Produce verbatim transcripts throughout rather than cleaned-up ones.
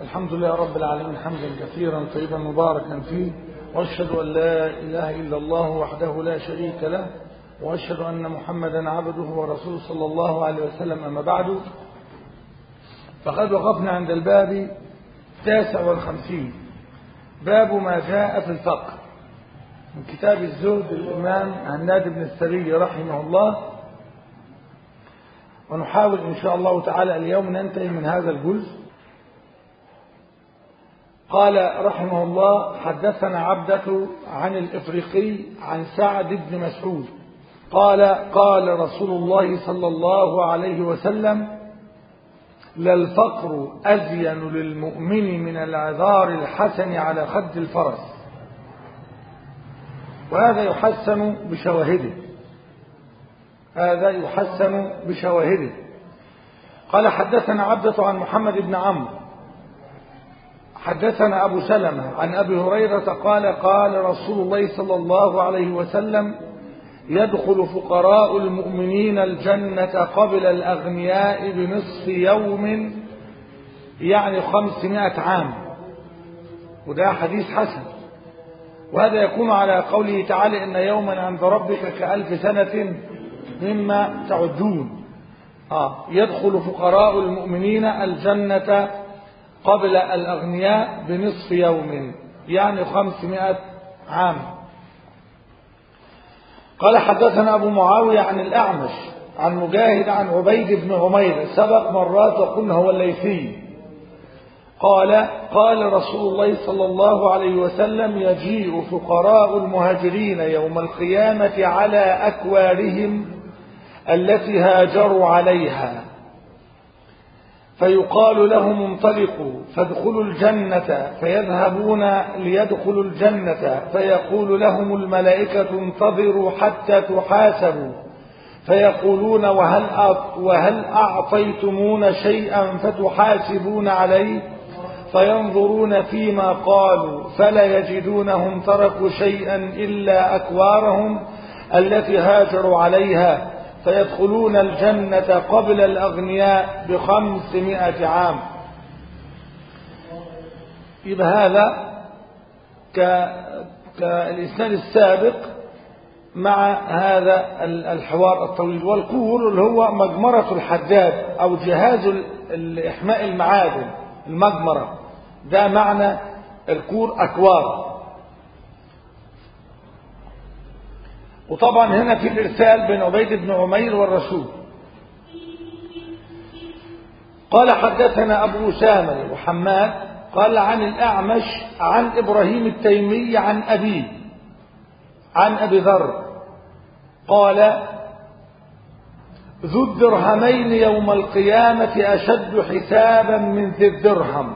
الحمد لله رب العالمين حمدا كثيرا طيبا مباركا فيه، واشهد ان لا اله الا الله وحده لا شريك له، واشهد ان محمدا عبده ورسوله صلى الله عليه وسلم. اما بعد، فقد وقفنا عند الباب التاسع والخمسين، باب ما جاء في الفقر، من كتاب الزهد الامام هناد بن السري رحمه الله. ونحاول ان شاء الله تعالى اليوم ننتهي من هذا الجزء. قال رحمه الله: حدثنا عبدة عن الإفريقي عن سعد بن مسعود قال: قال رسول الله صلى الله عليه وسلم: للفقر أزين للمؤمن من العذار الحسن على خد الفرس. وهذا يحسن بشواهده هذا يحسن بشواهده قال: حدثنا عبدة عن محمد بن عمرو حدثنا أبو سلمة عن أبي هريرة قال: قال رسول الله صلى الله عليه وسلم: يدخل فقراء المؤمنين الجنة قبل الأغنياء بنصف يوم، يعني خمسمائة عام. وده حديث حسن، وهذا يكون على قوله تعالى: إن يوما عند ربك كألف سنة مما تعدون. آه يدخل فقراء المؤمنين الجنة قبل الأغنياء بنصف يوم، يعني خمسمائة عام. قال: حدثنا أبو معاوية عن الأعمش عن مجاهد عن عبيد بن عمير، سبق مرات وقلنا هو الليثي، قال: قال رسول الله صلى الله عليه وسلم: يجيء فقراء المهاجرين يوم القيامة على أكوارهم التي هاجروا عليها، فيقال لهم: انطلقوا فادخلوا الجنة، فيذهبون ليدخلوا الجنة، فيقول لهم الملائكة: انتظروا حتى تحاسبوا، فيقولون: وهل وهل أعطيتمون شيئا فتحاسبون عليه؟ فينظرون فيما قالوا فلا يجدونهم تركوا شيئا إلا أكوارهم التي هاجروا عليها، فيدخلون الجنة قبل الأغنياء بخمسمائة عام. يبقى هذا كالإسناد السابق مع هذا الحوار الطويل. والكور اللي هو مجمرة الحداد أو جهاز إحماء المعادن، المجمرة ده معنى الكور، أكوار. وطبعا هنا في الإرسال بين عبيد بن عمير والرسول. قال: حدثنا أبو أسامة وحماد قال عن الأعمش عن إبراهيم التيمي عن أبيه عن أبي ذر قال: ذو الدرهمين يوم القيامة أشد حسابا من ذي الدرهم.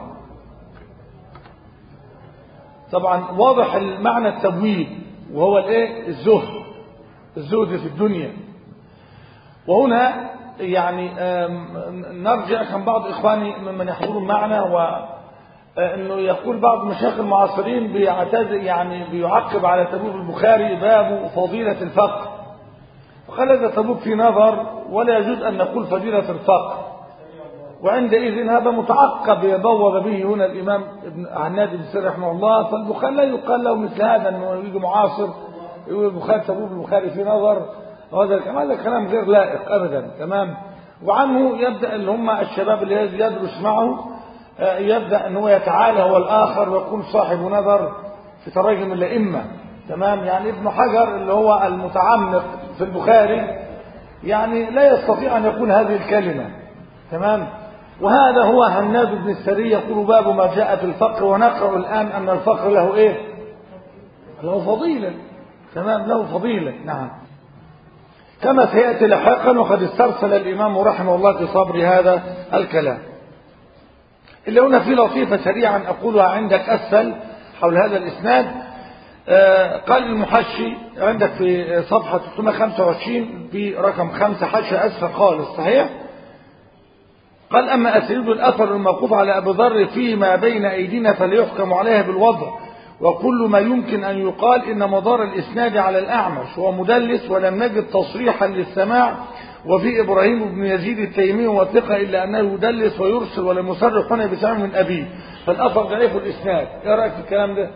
طبعا واضح المعنى التبويب، وهو الايه؟ الزهد الزهد في الدنيا. وهنا يعني نرجع، كان بعض إخواني ممن يحضرون معنا وأنه يقول بعض مشايخ المعاصرين بيعتذر، يعني بيعقب على تبويب البخاري باب فضيلة الفقر، وقال هذا تبويب في نظر، ولا يجوز أن نقول فضيلة الفقر، وعندئذ هذا متعقب يبوب به هنا الإمام ابن هناد بن السري رحمه الله. فالبخاري لا يقال له مثل هذا أنه يجي معاصر يقول البخاري تبويب البخاري في نظر، وهذا هذا كلام غير لائق أبدا. تمام. وعنه يبدأ اللي هم الشباب اللي يدرس معه يبدأ أنه يتعالى هو الآخر ويكون صاحب نظر في تراجم الأئمة. تمام. يعني ابن حجر اللي هو المتعمق في البخاري يعني لا يستطيع أن يقول هذه الكلمة. تمام. وهذا هو هناد بن السري يقول: باب ما جاء في الفقر. ونقرأ الآن أن الفقر له إيه؟ له فضيلة. تمام، له فضيلة. نعم، كما سيأتي لاحقا. وقد استرسل الإمام رحمه الله في صبر هذا الكلام. اللي هنا في لطيفة سريعا أقولها عندك أسفل حول هذا الإسناد. آه قال المحشي عندك في صفحة ثلاثمائة وخمسة وعشرين برقم خمسة، حاشية أسفل خالص، صحيح؟ قال: أما أسئلة الأثر الموقوف على أبي ذر فيما بين أيدينا فليحكم عليها بالوضع، وكل ما يمكن أن يقال إن مدار الإسناد على الأعمش هو مدلس، ولم نجد تصريحا للسماع. وفي إبراهيم بن يزيد التيمي وثقة إلا أنه يدلس ويرسل، ولم يصرح هنا بسمع من أبيه. فالأثر ضعيف الإسناد. إيه رأيك في الكلام ده؟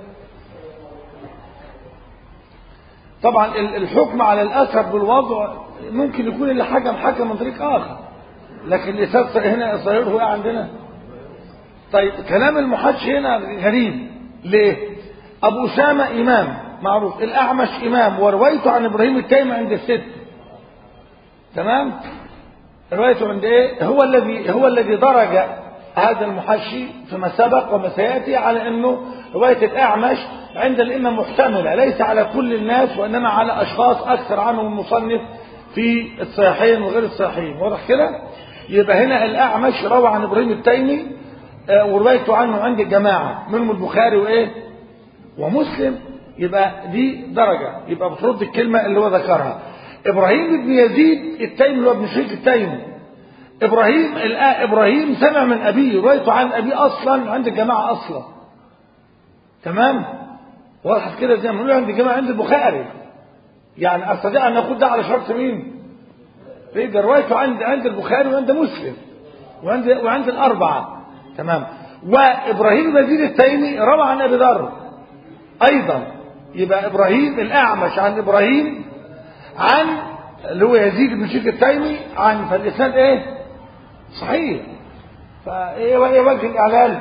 طبعا الحكم على الأثر بالوضع ممكن يكون اللي حكم حكم من طريق آخر، لكن الإسناد هنا صحيحه إيه عندنا؟ طيب كلام المحدش هنا غريب. ليه؟ أبو أسامة إمام معروف، الأعمش إمام، وروايته عن إبراهيم التيمي عند الست. تمام؟ روايته عند إيه؟ هو الذي هو الذي درج هذا المحشي فيما سبق وما سيأتي على أنه رواية الأعمش عند الأئمة محتملة، ليس على كل الناس وإنما على أشخاص أكثر عنهم المصنف في الصحيحين وغير الصحيحين. واضح كده؟ يبقى هنا الأعمش روى عن إبراهيم التيمي وروايته عنه عند الجماعة منهم البخاري وإيه؟ ومسلم. يبقى دي درجة، يبقى بترد الكلمة اللي هو ذكرها. إبراهيم بن يزيد التيمي اللي هو ابن شريك التيمي، إبراهيم إبراهيم سمع من أبيه، روايته عن أبيه أصلا عند الجماعة أصلا. تمام؟ واضح كده زي ما بنقول عند الجماعة عند البخاري. يعني أستطيع أن ناخد ده على شرط مين؟ يبقى روايته عند عند البخاري وعند مسلم وعند وعند الأربعة. تمام؟ وإبراهيم بن يزيد التيمي روى عن أبي ذر أيضا. يبقى إبراهيم الأعمش عن إبراهيم عن اللي هو يزيد بن شريك التيمي عن، فالإسناد إيه؟ صحيح. فإيه وجه الإعلال؟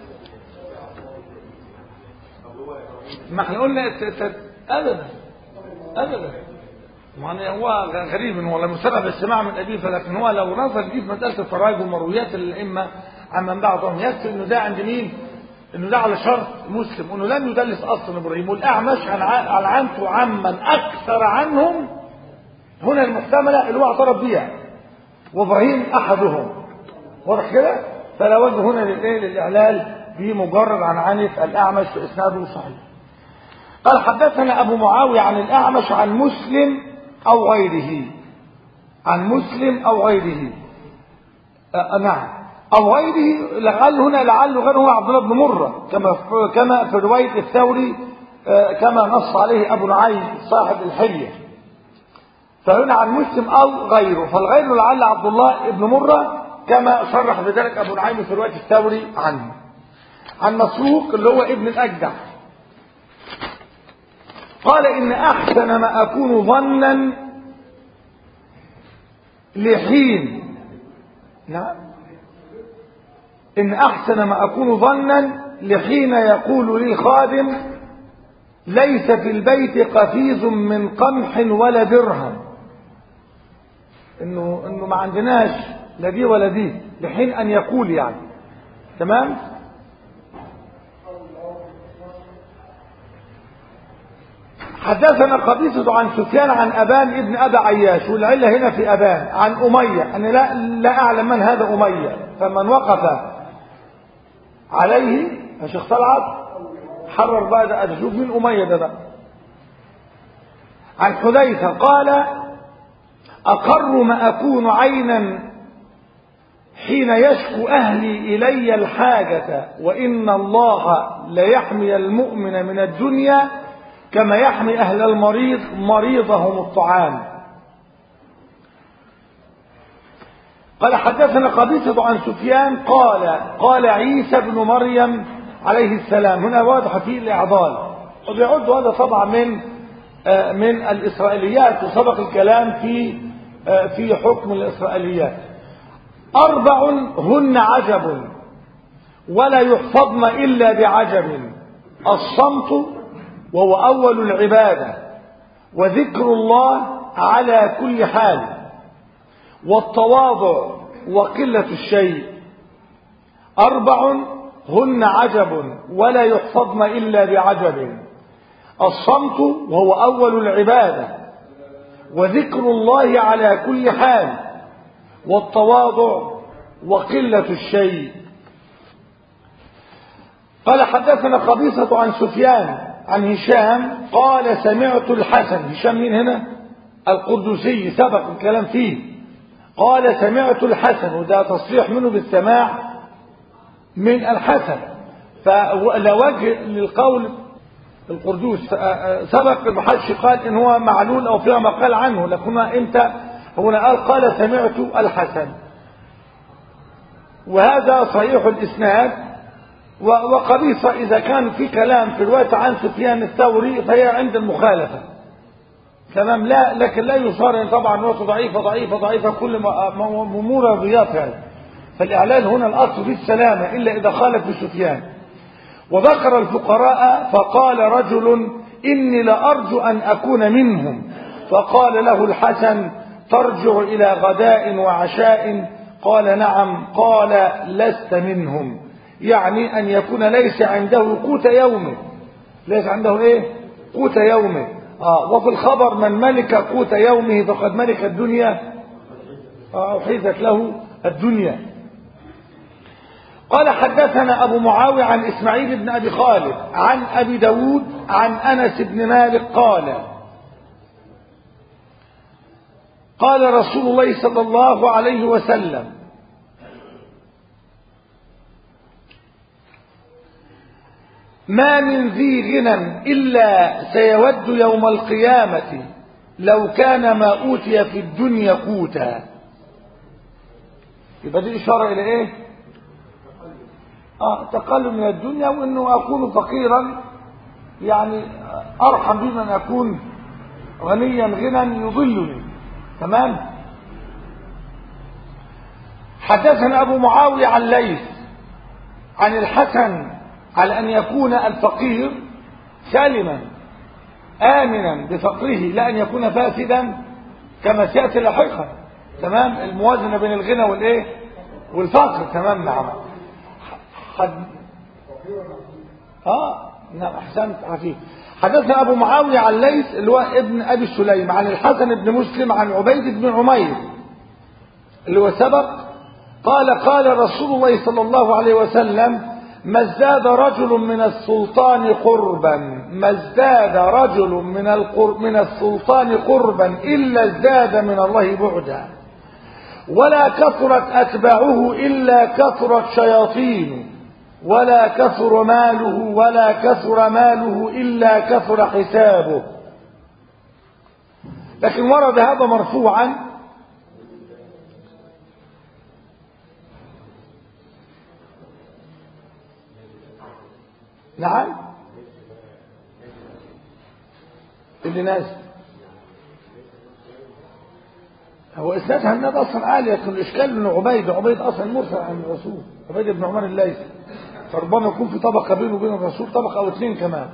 ما احنا قلنا أبدا أبدا. يعني هو غريب إنه ولا مسبب السماع من أبيه، فلكن هو لو نظر دي في مسألة الفرائض ومرويات الأئمة عمن بعضهم يكفي إنه ده عند مين؟ إنه ده على شرط مسلم، وإنه لم يدلس أصلا إبراهيم. والأعمش عن عنته عمن أكثر عنهم هنا المحتملة اللي هو اعترف بيها، وإبراهيم أحدهم. واضح كده؟ فلا وجه هنا للإيه؟ للإعلال بمجرد عن عنف الأعمش في إسناده صحيح. قال حدثنا أبو معاوية عن الأعمش عن مسلم أو غيره، عن مسلم أو غيره. آه نعم أو غيره، لعل هنا لعل غيره عبد الله بن مرة كما كما في رواية الثوري، آه كما نص عليه أبو نعيم صاحب الحلية. فهنا عن مسلم أو غيره، فالغير لعل عبد الله بن مرة كما صرح بذلك أبو نعيم في رواية الثوري عنه. عن مسروق اللي هو ابن الأجدع قال إن أحسن ما أكون ظنا لحين، نعم، إن أحسن ما أكون ظنا لحين يقول لي خادم ليس في البيت قفيز من قمح ولا درهم، إنه إنه ما عندناش لا دي ولا دي، لحين أن يقول يعني. تمام؟ حدثنا قبيصة عن سفيان عن أبان ابن أبي عياش، والعلة هنا في أبان، عن أمية. أنا لا لا أعلم من هذا أمية، فمن وقف عليه يا شيخ طلعت حرر بقى ده، أشوف مين أمية ده بقى. عن حذيفة قال أقر ما أكون عينا حين يشكو أهلي إلي الحاجة، وإن الله ليحمي المؤمن من الدنيا كما يحمي أهل المريض مريضهم الطعام. قال حدثنا قبيصة عن سفيان قال قال عيسى بن مريم عليه السلام. هنا واضح فيه الإعضال، وبيعد هذا طبعا من من الإسرائيليات، وسبق الكلام في في حكم الإسرائيليات. أربع هن عجب ولا يحفظن إلا بعجب: الصمت وهو أول العبادة، وذكر الله على كل حال، والتواضع وقلة الشيء. أربع هن عجب ولا يحفظن إلا بعجب: الصمت وهو أول العبادة، وذكر الله على كل حال، والتواضع وقلة الشيء. قال حدثنا قبيصة عن سفيان عن هشام قال سمعت الحسن. هشام مين هنا؟ القدسي، سبق الكلام فيه. قال سمعت الحسن، وده تصريح منه بالسماع من الحسن، فلا وجه للقول القردوس. سبق المحدش قال ان هو معلول او فيها ما قال عنه، لكن امتى هنا قال قال سمعت الحسن. وهذا صحيح الاسناد وقبيصة إذا كان في كلام في الوقت عن سفيان الثوري فهي عند المخالفة تمام، لا لكن لا يصار طبعا نقطة ضعيفة ضعيفة ضعيفة كل أمور رياضيات هذا. فالإعلان هنا الأصل في السلامة إلا إذا خالف بسفيان. وذكر الفقراء فقال رجل إني لأرجو أن أكون منهم، فقال له الحسن ترجع إلى غداء وعشاء؟ قال نعم. قال لست منهم، يعني أن يكون ليس عنده قوت يومه، ليس عنده إيه قوت يومه. آه وفي الخبر من ملك قوت يومه فقد ملك الدنيا، آه أحيزت له الدنيا. قال حدثنا أبو معاوية عن إسماعيل بن أبي خالد عن أبي داود عن أنس بن مالك قال قال رسول الله صلى الله عليه وسلم ما من ذي غنى إلا سيود يوم القيامة لو كان ما أوتي في الدنيا قوتا. يبقى دي إشارة إلى إيه؟ آه تقلل من الدنيا، وإنه أكون فقيرا يعني أرحم بي من أكون غنيا غنى يضلني. تمام. حدثنا أبو معاوية عن ليث عن الحسن على أن يكون الفقير سالما آمنا بفقره، لا أن يكون فاسدا كما سيأتي لاحقا. تمام. الموازنة بين الغنى والإيه والفقر. تمام. نعم. حد... آه نعم أحسنت عفيف. حدثنا أبو معاوية عن ليث اللي هو ابن أبي سليم عن الحسن بن مسلم عن عبيد بن عمير اللي هو سبق قال قال رسول الله صلى الله عليه وسلم ما ازداد رجل من السلطان قربا ما ازداد رجل من القرب من السلطان قربا إلا ازداد من الله بعدا، ولا كثرت أتباعه إلا كثرت شياطينه، ولا كثر ماله ولا كثر ماله إلا كثر حسابه. لكن ورد هذا مرفوعا نعم اللي ناس هو اسناد هناد اصلا عالي، لكن الاشكال من عبيد عبيد اصلا مرسل عن الرسول، عبيد بن عمر الليثي، فربما يكون في طبقه بينه وبين الرسول طبقه او اثنين كمان.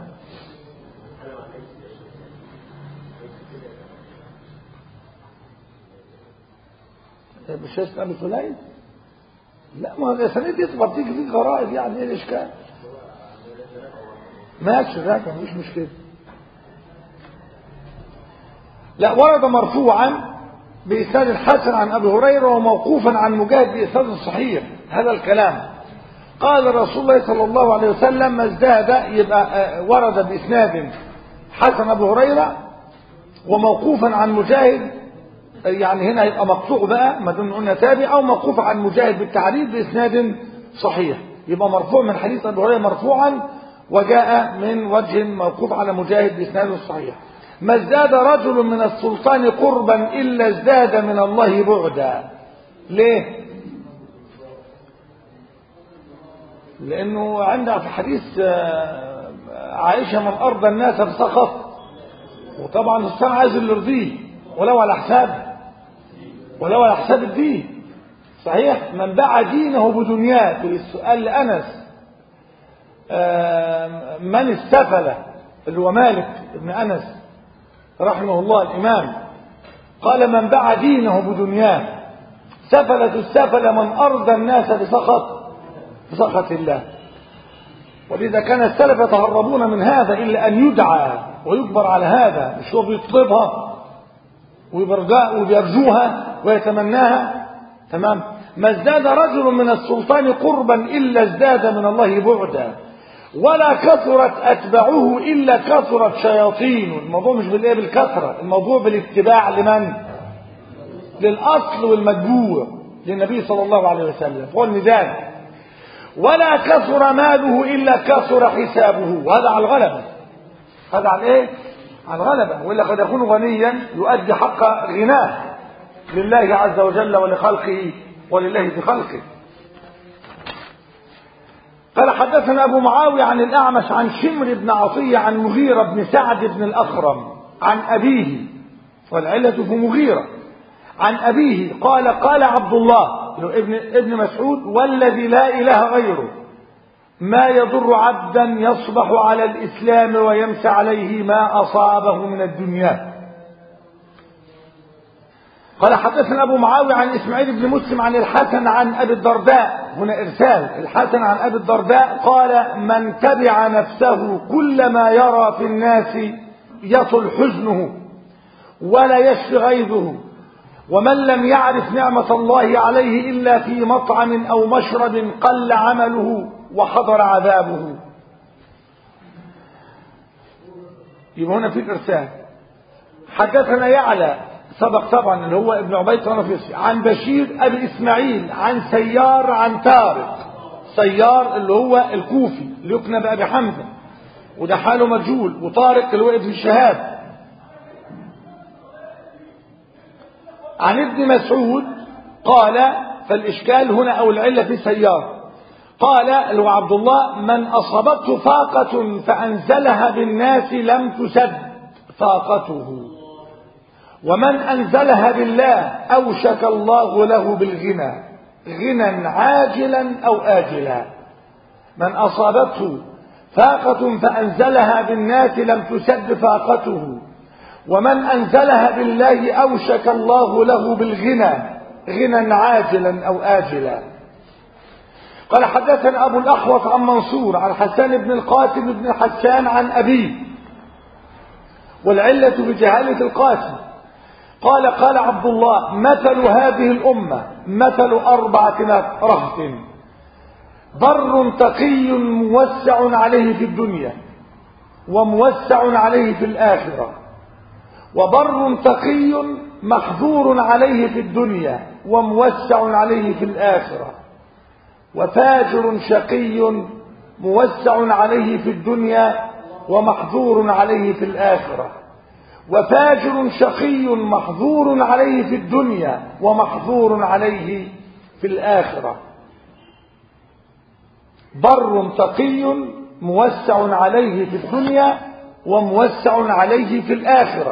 مش اسمه ابي سليم؟ لا ما الاسانيد دي تبقى بتيجي فيه غرائب، يعني ايه الاشكال؟ ماشي ده مش مشكله. لا ورد مرفوعا بإسناد الحسن عن أبي هريرة وموقوفا عن مجاهد بإسناد صحيح هذا الكلام. قال رسول الله صلى الله عليه وسلم ما ازداد، يبقى ورد بإسناد حسن أبي هريرة وموقوفا عن مجاهد، يعني هنا يبقى مقطوع بقى ما دام قلنا تابع، أو موقوف عن مجاهد بالتعريف بإسناد صحيح، يبقى مرفوع من حديث أبي هريرة مرفوعا وجاء من وجه موقوف على مجاهد بإسناد صحيح. ما ازداد رجل من السلطان قربا إلا ازداد من الله بعدا. ليه؟ لأنه عندها في حديث عائشة من أرضى الناس بسخط، وطبعا السلطان عايز اللي يرضيه ولو على حساب ولو على حساب الدين. صحيح. من باع دينه بدنياه. في السؤال لأنس من استفل اللي هو مالك ابن أنس رحمه الله الإمام، قال من باع دينه بدنياه سفلة السفل من أرضى الناس بسخط بسخط الله. ولذا كان السلف يتهربون من هذا إلا أن يدعى ويجبر على هذا، مش هو بيطلبها وبيرجوها ويتمناها. تمام. ما ازداد رجل من السلطان قربا إلا ازداد من الله بعدا، ولا كثرت أتباعه إلا كثرت شياطين. الموضوع مش بالإيه بالكثرة، الموضوع بالاتباع لمن؟ للأصل والمتبوع للنبي صلى الله عليه وسلم، هو الميزان. ولا كثر ماله إلا كثر حسابه، وهذا على الغلبة. هذا على إيه؟ على الغلبة. وإلا قد يكون غنيا يؤدي حق غناه لله عز وجل ولخلقه ولله في خلقه. قال حدثنا أبو معاوية عن الأعمش عن شمر بن عطية عن مغيرة بن سعد بن الأخرم عن أبيه، والعلة في مغيرة، عن أبيه قال قال عبد الله ابن, ابن مسعود والذي لا إله غيره ما يضر عبدا يصبح على الإسلام ويمسى عليه ما أصابه من الدنيا. قال حدثنا أبو معاوية عن إسماعيل بن مسلم عن الحسن عن أبي الدرداء، هنا إرسال، الحسن عن أبي الدرداء قال من تبع نفسه كل ما يرى في الناس يطل حزنه ولا يشفي غيظه، ومن لم يعرف نعمة الله عليه إلا في مطعم أو مشرب قل عمله وحضر عذابه. يبقى هنا في الإرسال. حدثنا يعلى سبق طبعا اللي هو ابن عبيد الطنافسي عن بشير أبي إسماعيل عن سيار عن طارق، سيار اللي هو الكوفي اللي يكنى بأبي حمزة وده حاله مجهول، وطارق اللي هو ابن شهاب عن ابن مسعود قال، فالإشكال هنا أو العلة في سيار، قال اللي هو عبد الله من أصابته فاقة فأنزلها بالناس لم تسد فاقته، ومن أنزلها بالله أوشك الله له بالغنى غنى عاجلا أو آجلا. من أصابته فاقة فأنزلها بالناس لم تسد فاقته، ومن أنزلها بالله أوشك الله له بالغنى غنى عاجلا أو آجلا. قال حدثنا أبو الأحوص عن منصور عن حسان بن القاسم بن حسان عن أبيه، والعلة بجهالة القاسم، قال قال عبد الله مثل هذه الأمة مثل أربعة رهط بر تقي موسع عليه في الدنيا وموسع عليه في الآخرة، وبر تقي محظور عليه في الدنيا وموسع عليه في الآخرة، وفاجر شقي موسع عليه في الدنيا ومحظور عليه في الآخرة، وفاجر شقي محظور عليه في الدنيا ومحظور عليه في الآخرة. بر تقي موسع عليه في الدنيا وموسع عليه في الآخرة.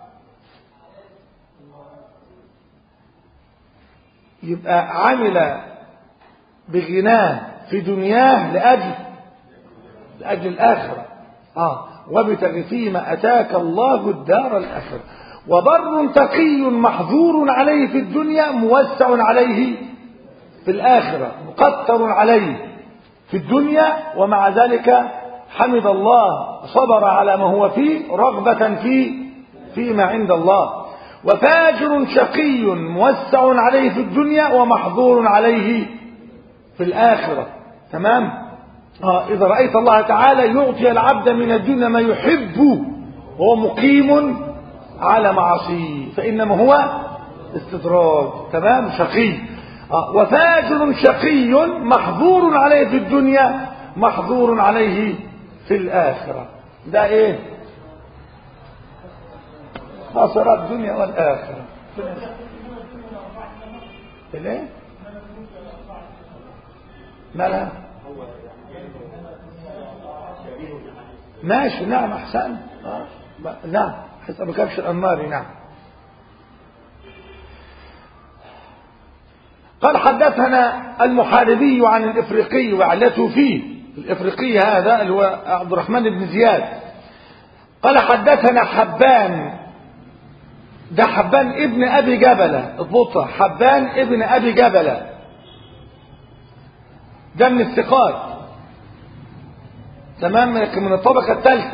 يبقى عمل بغناه في دنياه لأجل لأجل الآخرة، آه وابتغ فيما أتاك الله الدار الآخرة. وبر تقي محظور عليه في الدنيا موسع عليه في الآخرة، مقتر عليه في الدنيا ومع ذلك حمد الله صبر على ما هو فيه رغبة في فيما عند الله. وفاجر شقي موسع عليه في الدنيا ومحظور عليه في الآخرة. تمام؟ آه إذا رأيت الله تعالى يعطي العبد من الدنيا ما يحب وهو مقيم على معصيه فإنما هو استدراج. تمام؟ شقي. آه وفاجر شقي محظور عليه في الدنيا محظور عليه في الآخرة. ده إيه؟ خسر الدنيا والآخرة. ليه؟ مالها؟ ماشي. نعم أحسن. آه. نعم حسب كبش الأنماري. نعم. قال حدثنا المحاربي عن الإفريقي وعلته فيه. الإفريقي هذا اللي هو عبد الرحمن بن زياد قال حدثنا حبان، ده حبان ابن أبي جبلة، اضبطها، حبان ابن أبي جبلة ده من الثقات. تمام؟ من الطبقة الثالثة.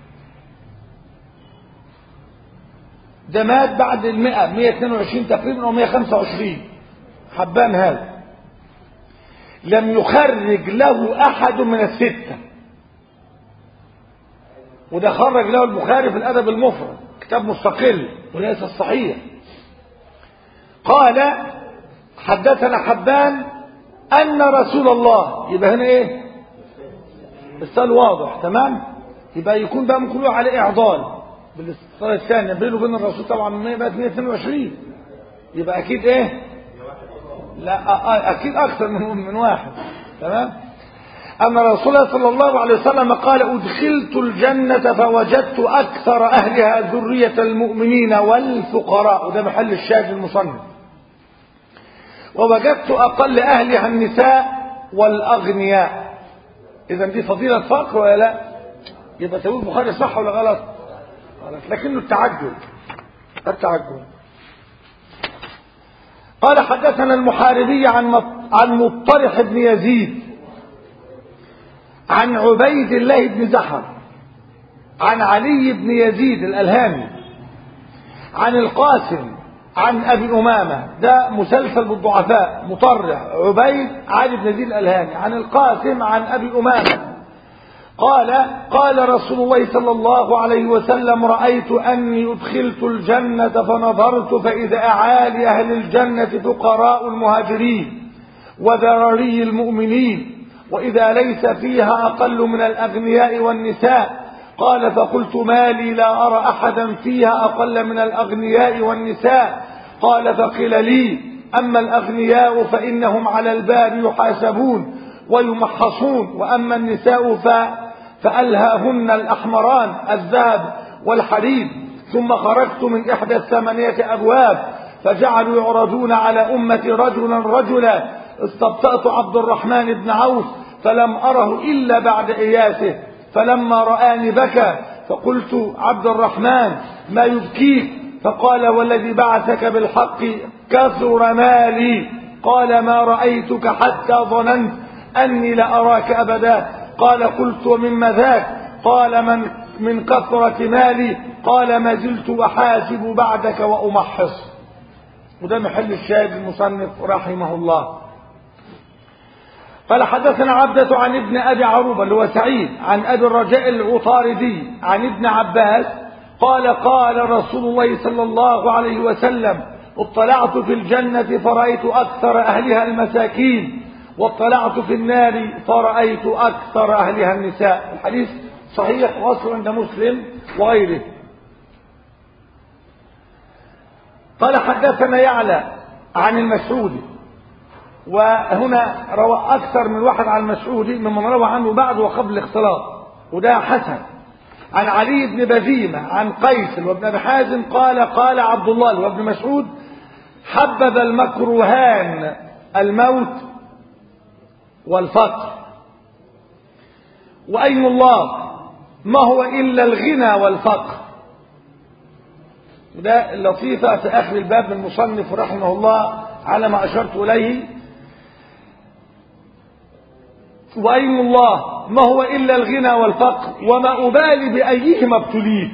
ده مات بعد المئة مئة واثنين وعشرين تقريبا أو مئة وخمسة وعشرين. حبان هذا لم يخرج له أحد من الستة، وده خرج له البخاري في الأدب المفرد كتاب مستقل وليس الصحيح. قال حدثنا حبان أن رسول الله، يبقى هنا إيه؟ السؤال واضح. تمام؟ يبقى يكون بقى ممكن يقول عليه إعضال بالاستطلاع الثاني بينه وبين الرسول طبعا من بقت مئة واثنين وعشرين، يبقى أكيد إيه؟ لا أكيد أكثر من من واحد. تمام؟ أن رسول الله صلى الله عليه وسلم قال أدخلت الجنة فوجدت أكثر أهلها ذرية المؤمنين والفقراء، وده محل الشاهد المصنف، ووجدت أقل أهلها النساء والأغنياء. إذا دي فضيلة فقر ولا لا؟ يبقى سيد البخاري صح ولا غلط؟ غلط، لكنه التعجل التعجل. قال حدثنا المحاربي عن عن مطرح بن يزيد عن عبيد الله بن زحر عن علي بن يزيد الألهامي عن القاسم عن أبي أمامة، ده مسلسل بالضعفاء، مطرح عبيد علي بن يزيد الألهامي عن القاسم عن أبي أمامة قال قال رسول الله صلى الله عليه وسلم رأيت أني أدخلت الجنة فنظرت فإذا أعالي أهل الجنة فقراء المهاجرين وذراري المؤمنين، وإذا ليس فيها أقل من الأغنياء والنساء. قال فقلت ما لي لا أرى أحدا فيها أقل من الأغنياء والنساء. قال فقيل لي أما الأغنياء فإنهم على الباب يحاسبون ويمحصون، وأما النساء ف... فألهاهن الأحمران الذهب والحديد. ثم خرجت من إحدى الثمانية أبواب فجعلوا يعرضون على أمتي رجلا رجلا، استبطأت عبد الرحمن بن عوف فلم أره إلا بعد إياسه، فلما رآني بكى فقلت عبد الرحمن ما يبكيك؟ فقال والذي بعثك بالحق كثر مالي. قال ما رأيتك حتى ظننت أني لأراك أبدا. قال قلت ومما ذاك؟ قال من من كثرة مالي. قال ما زلت أحاسب بعدك وأمحص. وده محل الشاهد المصنف رحمه الله. قال حدثنا عبدة عن ابن أبي عروبة اللي هو سعيد عن أبي الرجاء العطاردي عن ابن عباس قال قال رسول الله صلى الله عليه وسلم اطلعت في الجنة فرأيت أكثر أهلها المساكين، واطلعت في النار فرأيت أكثر أهلها النساء. الحديث صحيح واصل عند مسلم وغيره. قال حدثنا يعلى عن المسعودي، وهنا روى أكثر من واحد عن المسعودي ممن روى عنه بعد وقبل الاختلاط، وده حسن. عن علي بن بزيمة عن قيس وابن أبي حازم قال قال عبد الله وابن مسعود حبب المكروهان الموت والفقر، وأيم الله ما هو إلا الغنى والفقر. ده اللطيفة في آخر الباب من المصنف رحمه الله على ما أشرت إليه. وأيم الله ما هو إلا الغنى والفقر وما أبالي بأيهما ابتليت،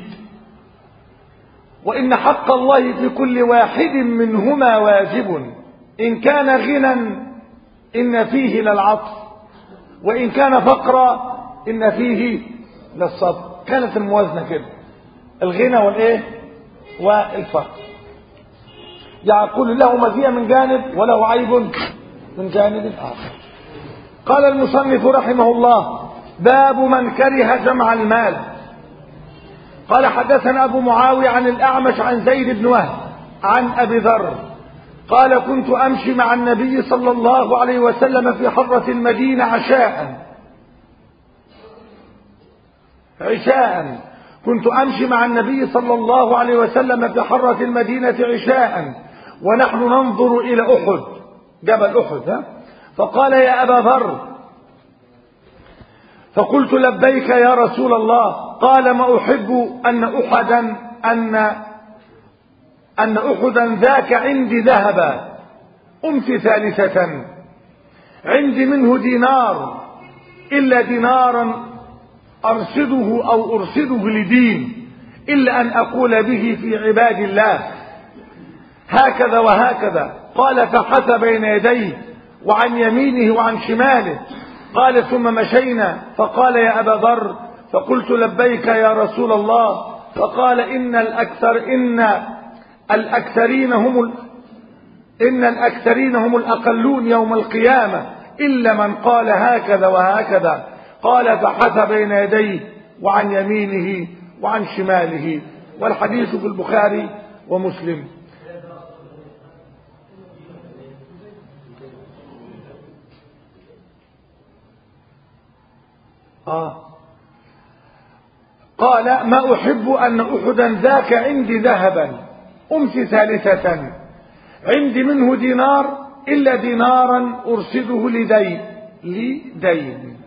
وإن حق الله في كل واحد منهما واجب، إن كان غنى إن فيه للعطف، وإن كان فقرا إن فيه للصبر. كانت الموازنة كده، الغنى والإيه والفقر، يعني كل له مزية من جانب وله عيب من جانب آخر. قال المصنف رحمه الله باب من كره جمع المال. قال حدثنا أبو معاوية عن الأعمش عن زيد بن وهب عن أبي ذر قال كنت أمشي مع النبي صلى الله عليه وسلم في حرة المدينة عشاء عشاء كنت أمشي مع النبي صلى الله عليه وسلم في حرة المدينة عشاء ونحن ننظر إلى أحد، جبل أحد. ها؟ فقال يا أبا ذر، فقلت لبيك يا رسول الله. قال ما أحب أن أحدا أن أن أحدا ذاك عندي ذهبا أمت ثالثة عندي منه دينار إلا دينارا أرصده أو أرصده لدين إلا أن أقول به في عباد الله هكذا وهكذا. قال فحث بين يديه وعن يمينه وعن شماله. قال ثم مشينا. فقال يا أبا ذر، فقلت لبيك يا رسول الله. فقال إن الأكثر إن الأكثرين هم ال... إن الأكثرين هم الأقلون يوم القيامة إلا من قال هكذا وهكذا. قال فحث بين يديه وعن يمينه وعن شماله. والحديث في البخاري ومسلم. آه قال ما أحب أن أحدا ذاك عندي ذهبا أمسي ثالثة عندي منه دينار إلا دينارا أرسله لدين لدين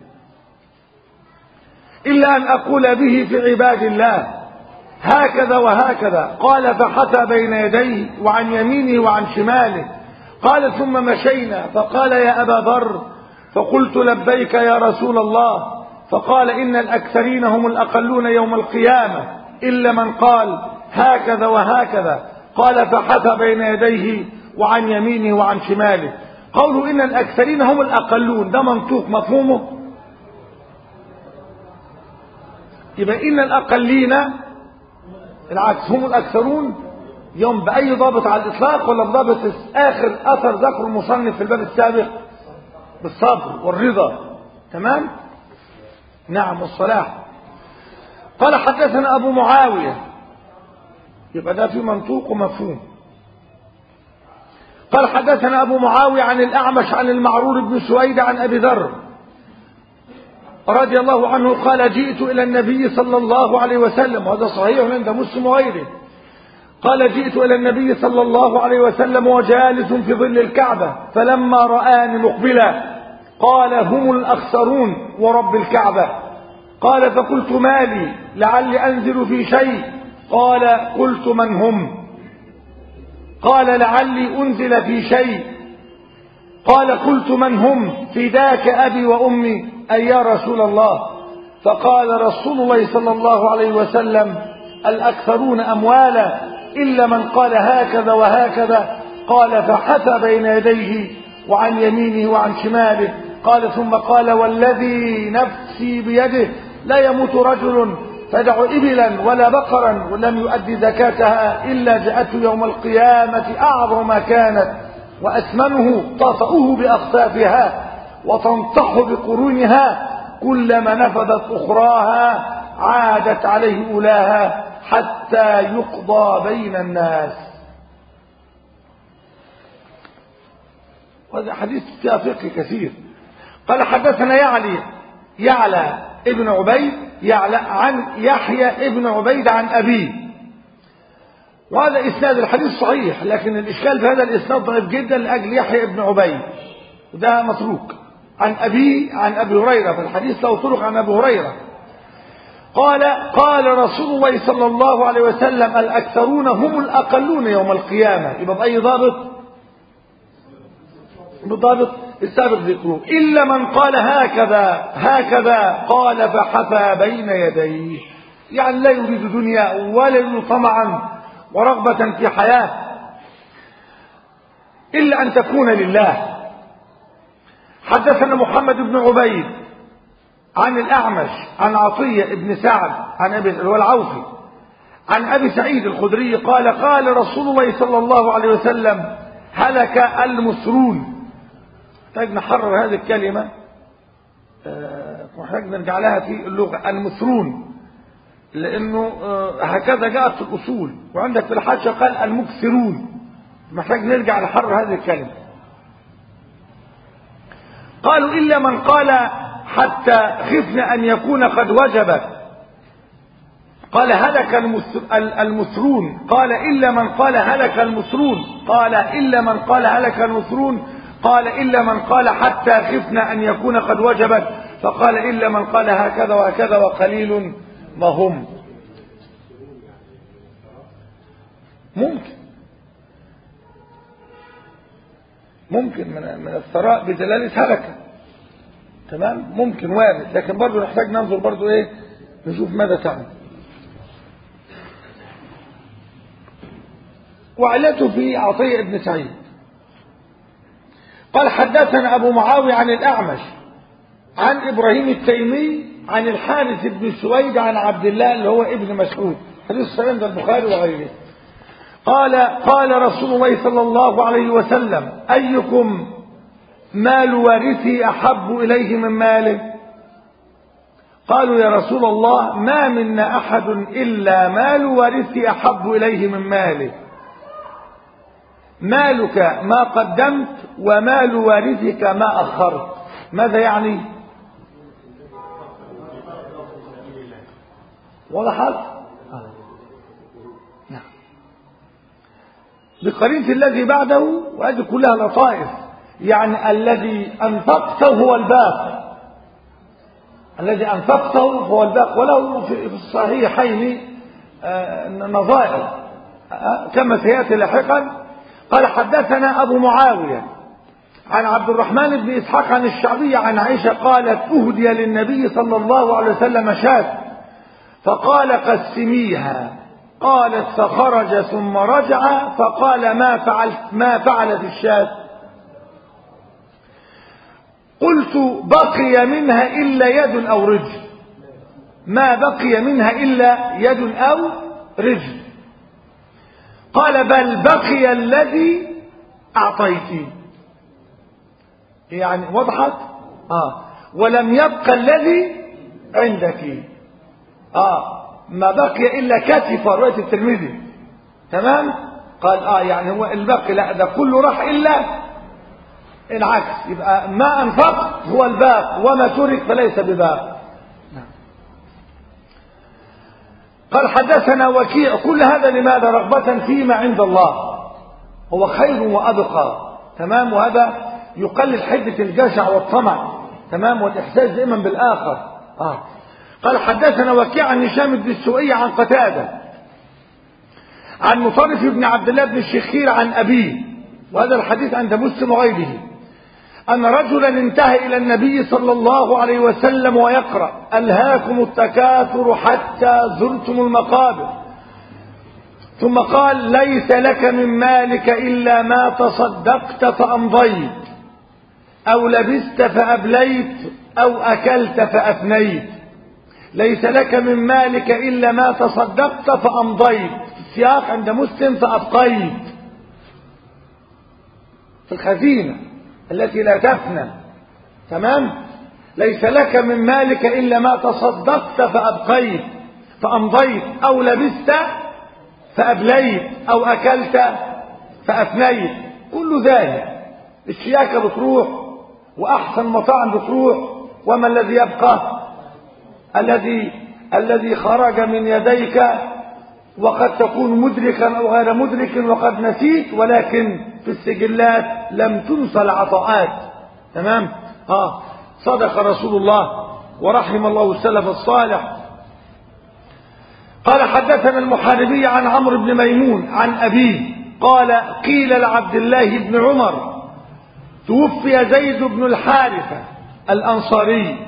إلا أن أقول به في عباد الله هكذا وهكذا. قال فحثى بين يديه وعن يمينه وعن شماله. قال ثم مشينا فقال يا أبا ذر فقلت لبيك يا رسول الله. فقال إن الأكثرين هم الأقلون يوم القيامة إلا من قال هكذا وهكذا. قال فحثى بين يديه وعن يمينه وعن شماله. قوله إن الأكثرين هم الأقلون ده منطوق مفهومه يبقى إن الأقلين العكس هم الأكثرون يوم بأي ضابط على الإطلاق ولا بضابط آخر أثر ذكر المصنف في الباب السابق بالصبر والرضا تمام. نعم والصلاح. قال حدثنا أبو معاوية يبقى ده في منطوق ومفهوم. قال حدثنا أبو معاوية عن الأعمش عن المعرور بن سويد عن أبي ذر رضي الله عنه قال جئت إلى النبي صلى الله عليه وسلم وهذا صحيح عند مسلم وغيره. قال جئت إلى النبي صلى الله عليه وسلم وجالس في ظل الكعبة فلما رآني مقبلا قال هم الأخسرون ورب الكعبة. قال فقلت مالي لعلي أنزل في شيء. قال قلت من هم. قال لعلي أنزل في شيء. قال قلت من هم. فداك أبي وأمي أي يا رسول الله. فقال رسول الله صلى الله عليه وسلم الأكثرون أموالا إلا من قال هكذا وهكذا. قال فحثى بين يديه وعن يمينه وعن شماله. قال ثم قال والذي نفسي بيده لا يموت رجل فدع إبلا ولا بقرا ولم يؤدي زكاتها إلا جاءته يوم القيامة أعظم ما كانت وأثمنه تطأه بأخفافها وتنطح بقرونها كلما نفذت أخراها عادت عليه أولاها حتى يقضى بين الناس. وهذا حديث فيها فقه كثير. قال حدثنا يعلي يعلى ابن عبيد يعلى عن يحيى ابن عبيد عن أبيه. وهذا إسناد الحديث صحيح لكن الإشكال في هذا الإسناد ضعيف جدا لأجل يحيى ابن عبيد وده متروك. عن أبيه عن أبي هريرة في الحديث له طرق عن أبي هريرة قال قال رسول الله صلى الله عليه وسلم الأكثرون هم الأقلون يوم القيامة. يبقى بأي ضابط بالضابط السابق ذكره إلا من قال هكذا هكذا. قال فحثى بين يديه يعني لا يريد دنيا ولا يريد طمعا ورغبة في حياة إلا أن تكون لله. حدثنا محمد بن عبيد عن الأعمش عن عطية بن سعد عن أبي هو العوفي عن أبي سعيد الخدري قال قال رسول الله صلى الله عليه وسلم هلك المسرون. محتاج نحرر هذه الكلمة محتاج نرجع لها في اللغة المسرون لأنه هكذا جاءت في الأصول وعندك في الحاشية قال المكسرون محتاج نرجع نحرر هذه الكلمة. قالوا إلا من قال حتى خفنا أن يكون قد وجب. قال هلك المسرون. قال إلا من قال هلك المسرون. قال إلا من قال هلك المسرون. قال إلا من قال حتى خفنا أن يكون قد وجبت. فقال إلا من قال هكذا وهكذا وقليل ما هم. ممكن ممكن من الثراء بدلالة هلكة تمام ممكن وارد لكن برضو نحتاج ننظر برضو ايه نشوف ماذا تعمل. وعلته في عطية ابن سعيد قال حدثنا أبو معاوية عن الأعمش عن إبراهيم التيمي عن الحارث بن سويد عن عبد الله اللي هو ابن مسعود حديث صحيح عند البخاري وغيره. قال قال رسول الله صلى الله عليه وسلم أيكم مال وارثي أحب إليه من ماله. قالوا يا رسول الله ما منا أحد إلا مال وارثي أحب إليه من ماله. مالك ما قدمت ومال وارثك ما أخرت. ماذا يعني وضحت؟ نعم. بقرينة الذي بعده، وهذه كلها لطائف. يعني الذي أنفقته هو الباق، الذي أنفقته هو الباق، وله في الصحيحين نظائر كما سيأتي لاحقا. قال حدثنا أبو معاوية عن عبد الرحمن بن إسحاق عن الشعبي عن عائشة قالت أهدي للنبي صلى الله عليه وسلم شاة فقال قسميها، قالت فخرج ثم رجع فقال ما فعلت ما فعلت الشاة؟ قلت بقي منها إلا يد أو رجل، ما بقي منها إلا يد أو رجل. قال بل بقي الذي أعطيتي، يعني وضحت؟ آه ولم يبقى الذي عندك. آه ما بقي إلا كتف، رواية الترمذي. تمام؟ قال آه يعني هو الباقي لا، ده كله راح إلا العكس، يبقى ما أنفق هو الباق وما ترك فليس بباق. قال حدثنا وكيع. كل هذا لماذا؟ رغبة فيما عند الله هو خير وأبقى. تمام؟ وهذا يقلل حدة الجشع والطمع. تمام؟ والإحساس دائما بالآخر. آه. قال حدثنا وكيع عن هشام بن السوية عن قتادة عن مطرف بن عبد الله بن الشخير عن أبيه، وهذا الحديث عند مسلم وغيره، أن رجلا انتهى إلى النبي صلى الله عليه وسلم ويقرأ ألهاكم التكاثر حتى زرتم المقابر، ثم قال ليس لك من مالك إلا ما تصدقت فأمضيت أو لبست فأبليت أو أكلت فأفنيت، ليس لك من مالك إلا ما تصدقت فأمضيت، في السياق عند مسلم فأبقيت، في الخزينة التي لا تفنى. تمام؟ ليس لك من مالك إلا ما تصدقت فأبقيت فأمضيت أو لبست فأبليت أو أكلت فأفنيت. كل ذلك الشياكة بتروح وأحسن مطاعم بتروح، وما الذي يبقى؟ الذي الذي خرج من يديك وقد تكون مدركا أو غير مدرك وقد نسيت، ولكن في السجلات لم تنسى العطاءات. تمام؟ آه صدق رسول الله ورحم الله السلف الصالح. قال حدثنا المحاربي عن عمرو بن ميمون عن أبيه قال قيل لعبد الله بن عمر توفي زيد بن الحارثة الأنصاري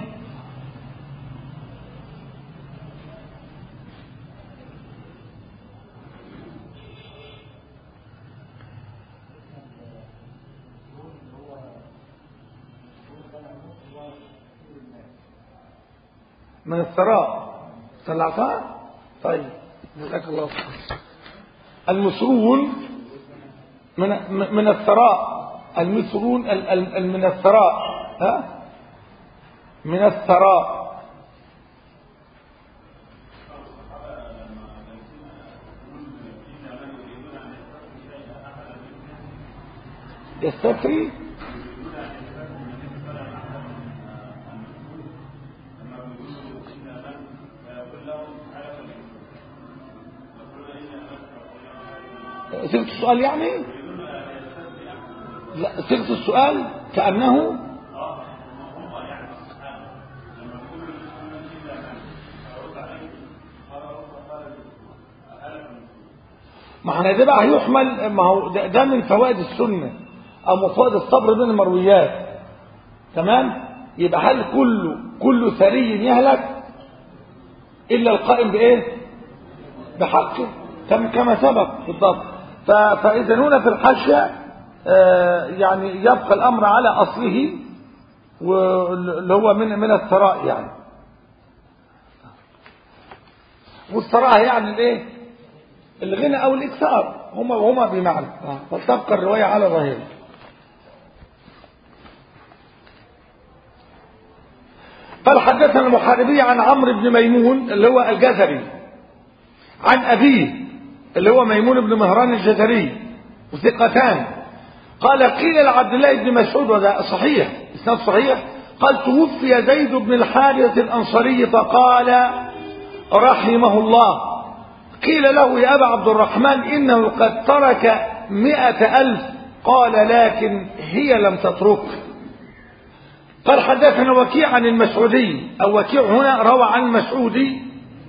من الثراء. طلعتها؟ طيب جزاك الله خير. المسرون من من الثراء، المسرون من الثراء، ها من الثراء. يستفري صيغة السؤال يعني؟ لا صيغة السؤال كأنه ما احنا ده بقى هيحمل، ما هو ده, ده من فوائد السنة او من فوائد الصبر بين المرويات. تمام؟ يبقى هل كل كل ثري يهلك الا القائم بايه؟ بحقه كما سبق بالضبط. فإذا هنا في الحاشية يعني يبقى الأمر على أصله، واللي هو من من الثراء يعني. والثراء يعني الايه؟ الغنى أو الإكثار، هما وهما بمعنى، فتبقى الرواية على ظاهرها. قال حدثنا المحاربي عن عمرو بن ميمون اللي هو الجزري عن أبيه اللي هو ميمون بن مهران الجزري وثقتان. قال قيل لعبد الله بن مسعود، وده صحيح اسناد صحيح، قال توفي زيد بن الحارث الأنصاري فقال رحمه الله قيل له يا أبا عبد الرحمن إنه قد ترك مئة ألف، قال لكن هي لم تترك. قال حدثنا وكيع عن المسعودي، أو وكيع هنا روى عن المسعودي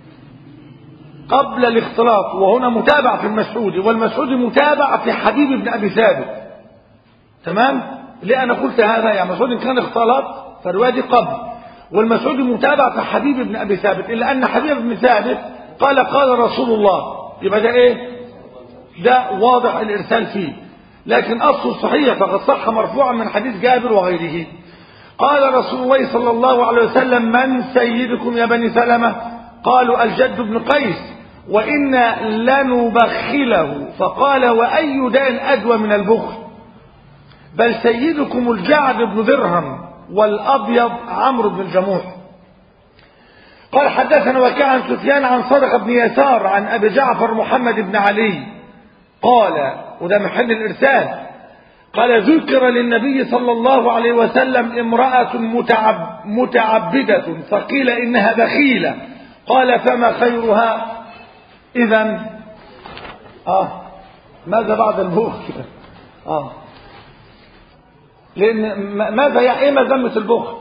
قبل الاختلاط، وهنا متابع في المسعودي، والمسعودي متابع في حبيب بن أبي ثابت. تمام؟ ليه أنا قلت هذا؟ يعني مسعودي كان اختلط فالرواية قبل، والمسعودي متابع في حبيب بن أبي ثابت، إلا أن حبيب بن ثابت قال قال رسول الله، يبقى ده إيه؟ ده واضح الإرسال فيه، لكن أصله صحيح فقد صح مرفوعا من حديث جابر وغيره. قال رسول الله صلى الله عليه وسلم من سيدكم يا بني سلمة؟ قالوا الجد بن قيس، وإنا لنبخله. فقال وأي داء أدوى من البخل؟ بل سيدكم الجعد بن درهم والأبيض عمرو بن الجموح. قال حدثنا وكيع عن سفيان عن صدق بن يسار عن أبي جعفر محمد بن علي قال، وده محل الإرسال، قال ذكر للنبي صلى الله عليه وسلم امرأة متعب متعبدة فقيل إنها بخيلة، قال فما خيرها؟ إذن آه ماذا بعد البخل؟ آه لأن ماذا يعني إيه مذمة البخل؟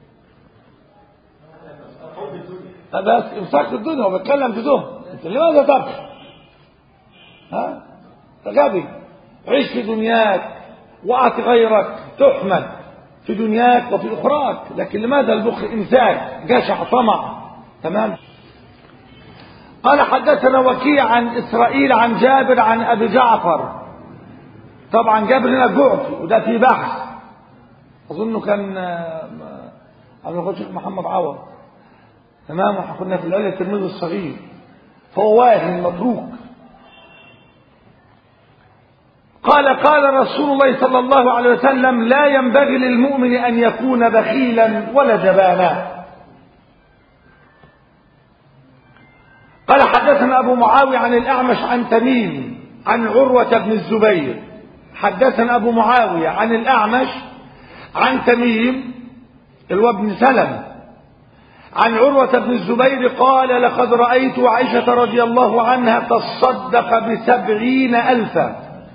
بس امساك الدنيا وبتكلم في زهد، انت لماذا تبخل؟ ها؟ غبي، عيش في دنياك وأعط غيرك تحمد في دنياك وفي أخراك، لكن لماذا البخل؟ إمساك، جشع، طمع. تمام. قال حدثنا وكيع عن إسرائيل عن جابر عن أبي جعفر، طبعا جابر هنا جعفي وده في بحث، أظنه كان أبو الشيخ محمد عوض. تمام. وحكنا في العلة التلميذ الصغير، فهو واهم متروك. قال قال رسول الله صلى الله عليه وسلم لا ينبغي للمؤمن أن يكون بخيلا ولا جبانا. قال حدثنا أبو معاوية عن الأعمش عن تميم عن عروة بن الزبير. حدثنا أبو معاوية عن الأعمش عن تميم الو بن سلم عن عروة بن الزبير قال لقد رأيت عائشة رضي الله عنها تصدق بسبعين ألفا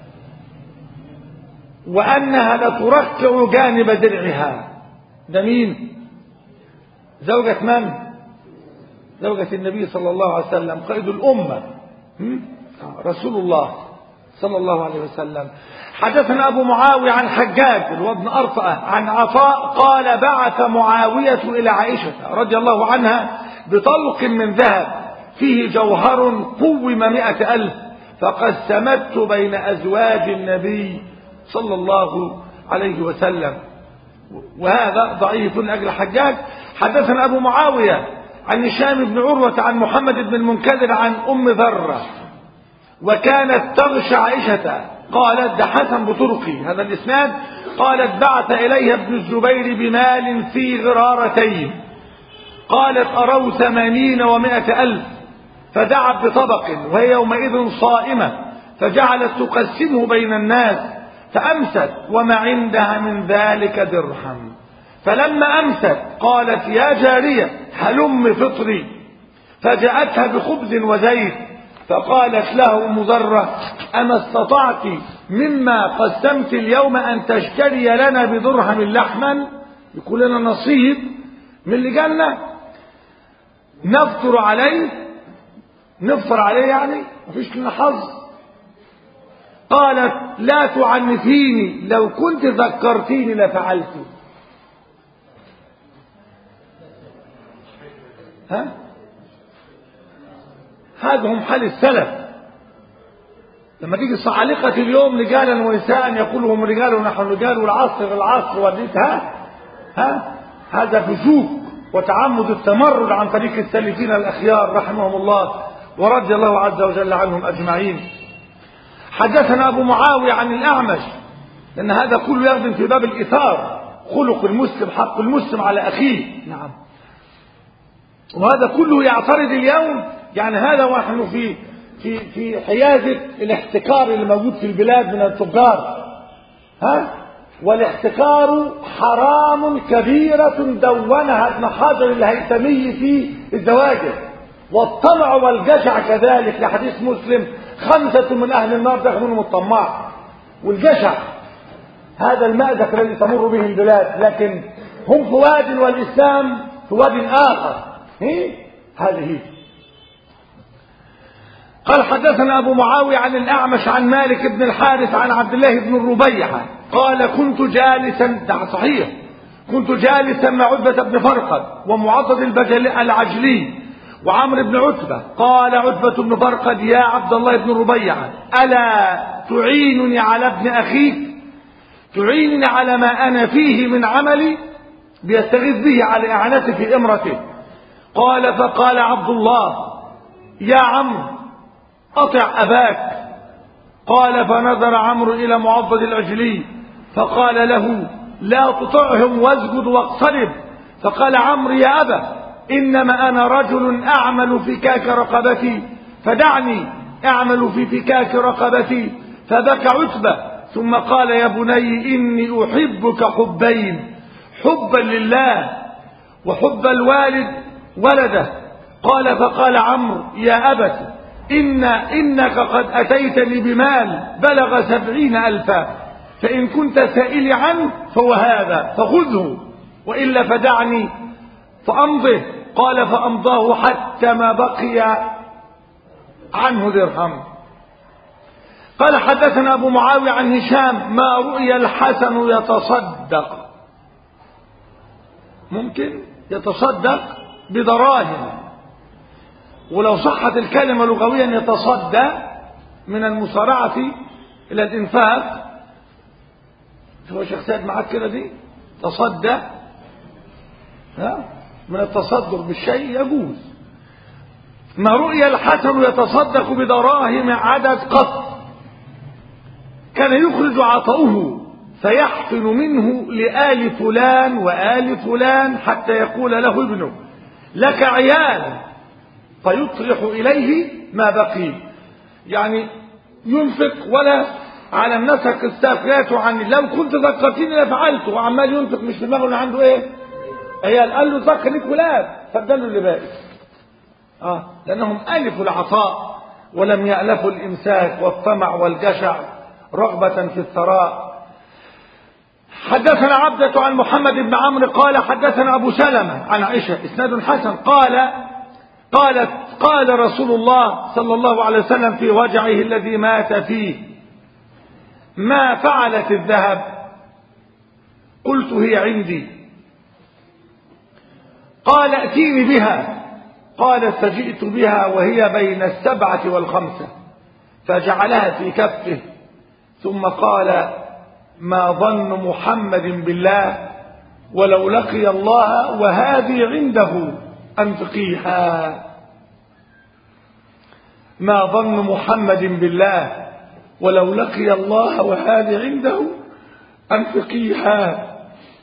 وأنها لتركع جانب درعها. ده مين؟ زوجة من؟ زوجة النبي صلى الله عليه وسلم قائد الأمة رسول الله صلى الله عليه وسلم. حدثنا أبو معاوية عن حجاج وابن أرطأة عن عطاء قال بعث معاوية إلى عائشة رضي الله عنها بطلق من ذهب فيه جوهر قوم مئة ألف فقسمت بين أزواج النبي صلى الله عليه وسلم. وهذا ضعيف لأجل حجاج. حدثنا أبو معاوية عن هشام بن عروة عن محمد بن المنكدر عن أم ذرة وكانت تغشى عائشة قالت ده حسن بطرقي هذا الإسناد قالت بعث إليها ابن الزبير بمال في غرارتين قالت أروا ثمانين ومائة ألف فدعت بطبق وهي يومئذ صائمة فجعلت تقسمه بين الناس فأمست وما عندها من ذلك درهم. فلما أمست قالت يا جارية هلم فطري فجاءتها بخبز وزيت فقالت له مضرة أما استطعت مما قسمت اليوم أن تشتري لنا بدرهم لحما يكون لنا نصيب من اللي جالنا نفطر عليه نفطر عليه يعني مفيش لنا حظ. قالت لا تعنفيني لو كنت ذكرتيني لفعلت. ها هذا هم حال السلف. لما تيجي صعالقة اليوم رجالا ونساء يقول هم رجال ونحن رجال والعصر العصر وديتها ها هذا فسوق وتعمد التمرد عن طريق السالفين الأخيار رحمهم الله ورضي الله عز وجل عنهم أجمعين. حدثنا أبو معاوية عن الأعمش لأن هذا كله يخدم في باب الإثار خلق المسلم حق المسلم على أخيه. نعم. وهذا كله يعترض اليوم يعني هذا ونحن في في في حيازة الاحتكار اللي موجود في البلاد من التجار ها والاحتكار حرام كبيرة دونها ابن حجر الهيثمي في الزواجر والطمع والجشع كذلك، لحديث مسلم خمسة من أهل النار دخل منهم الطماع والجشع، هذا المأزق الذي تمر به البلاد، لكن هم في واد والإسلام في واد آخر. هي هذه. قال حدثنا أبو معاوية عن الأعمش عن مالك بن الحارث عن عبد الله بن الربيعة قال كنت جالسا، ده صحيح، كنت جالسا مع عتبة بن فرقد ومعضد العجلي وعمرو بن عتبة. قال عتبة بن فرقد يا عبد الله بن الربيعة ألا تعينني على ابن أخيك، تعينني على ما أنا فيه من عملي، بيستغيث به على إعانته في إمرته. قال فقال عبد الله يا عمرو أطع أباك. قال فنظر عمرو إلى معضد العجلي فقال له لا تطعهم واسجد واقترب. فقال عمرو يا أبا إنما أنا رجل أعمل فكاك رقبتي فدعني أعمل في فكاك رقبتي. فبكى عتبة ثم قال يا بني إني أحبك حبين، حبا لله وحب الوالد ولده. قال فقال عمرو يا أبت إن إنك قد أتيتني بمال بلغ سبعين ألفا، فإن كنت سائلي عنه فهو هذا فخذه، وإلا فدعني فأمضه. قال فأمضاه حتى ما بقي عنه درهم. قال حدثنا أبو معاوية عن هشام ما رؤي الحسن يتصدق، ممكن يتصدق بدراهم، ولو صحت الكلمة لغويا يتصدى من المصارعة إلى الإنفاق. هو شخصيات معاك كده دي تصدى ها من التصدق بالشيء يجوز. ما رؤي الحسن يتصدق بدراهم عدد قط، كان يخرج عطاؤه فيحفل منه لآل فلان وآل فلان حتى يقول له ابنه لك عيال، فيطرح إليه ما بقي، يعني ينفق ولا على النسق استافياته عني، لو كنت ذكرتني لفعلته، وعمال ينفق مش في دماغه اللي عنده ايه عيال. قال له ذكر ليك ولاد فاداله اللي باقي، اه لانهم الفوا العطاء ولم يألفوا الامساك والطمع والجشع رغبة في الثراء. حدثنا عبدة عن محمد بن عمرو قال حدثنا ابو سلمة عن عائشة اسناد حسن قال قالت قال رسول الله صلى الله عليه وسلم في وجعه الذي مات فيه ما فعلت الذهب؟ قلت هي عندي. قال ائتيني بها. قال فجئت بها وهي بين السبعة والخمسة، فجعلها في كفه ثم قال ما ظن محمد بالله ولو لقي الله وهذه عنده أنفقيها. ما ظن محمد بالله ولو لقي الله وهذه عنده أنفقيها.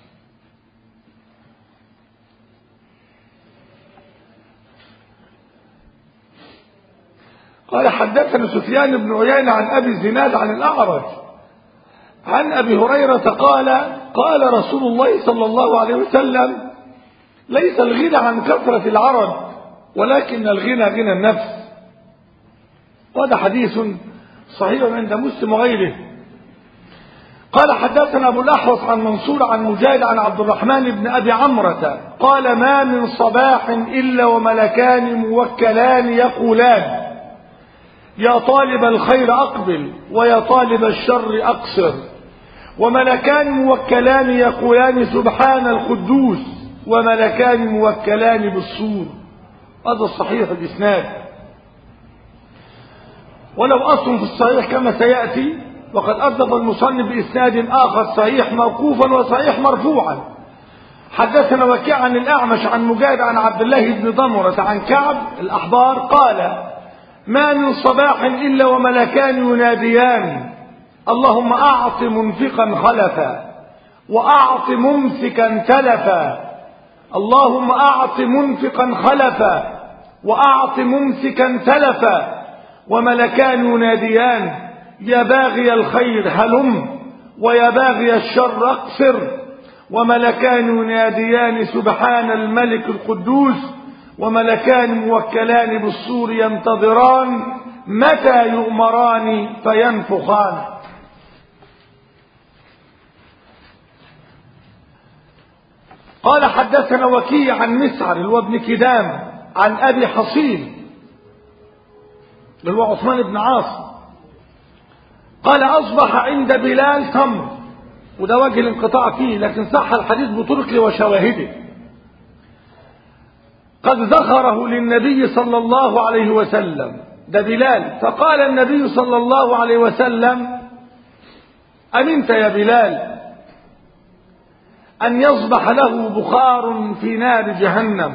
قال حدثنا سفيان بن عيينة عن أبي الزناد عن الأعرج عن أبي هريرة قال قال رسول الله صلى الله عليه وسلم ليس الغنى عن كثرة العرض ولكن الغنى غنى النفس. وهذا حديث صحيح عند مسلم وغيره. قال حدثنا أبو الأحوص عن منصور عن مجاهد عن عبد الرحمن بن أبي عمرة قال ما من صباح إلا وملكان موكلان يقولان يا طالب الخير أقبل ويا طالب الشر أقصر، وملكان موكلان يقولان سبحان القدوس، وملكان موكلان بالصور. هذا الصحيح الإسناد، ولو أصل في الصحيح كما سيأتي، وقد أضاف المصنف بإسناد آخر صحيح موقوفا وصحيح مرفوعا. حدثنا وكيع عن الأعمش عن مجاهد عن عبد الله بن ضمرة عن كعب الأحبار قال ما من صباح إلا وملكان يناديان اللهم أعط منفقا خلفا وأعط ممسكا تلفا، اللهم أعط منفقا خلفا وأعط ممسكا تلفا، وملكان يناديان يا باغي الخير هلم ويا باغي الشر اقصر، وملكان يناديان سبحان الملك القدوس وملكان موكلان بالصور ينتظران متى يؤمران فينفخان. قال حدثنا وكيع عن مسعر اللي هو ابن كدام عن أبي حصين اللي هو عثمان بن عاصم قال أصبح عند بلال تمر، وده وجه الانقطاع فيه لكن صح الحديث بطرقه وشواهده، قد ذخره للنبي صلى الله عليه وسلم، ده بلال. فقال النبي صلى الله عليه وسلم أمنت يا بلال أن يصبح له بخار في نار جهنم؟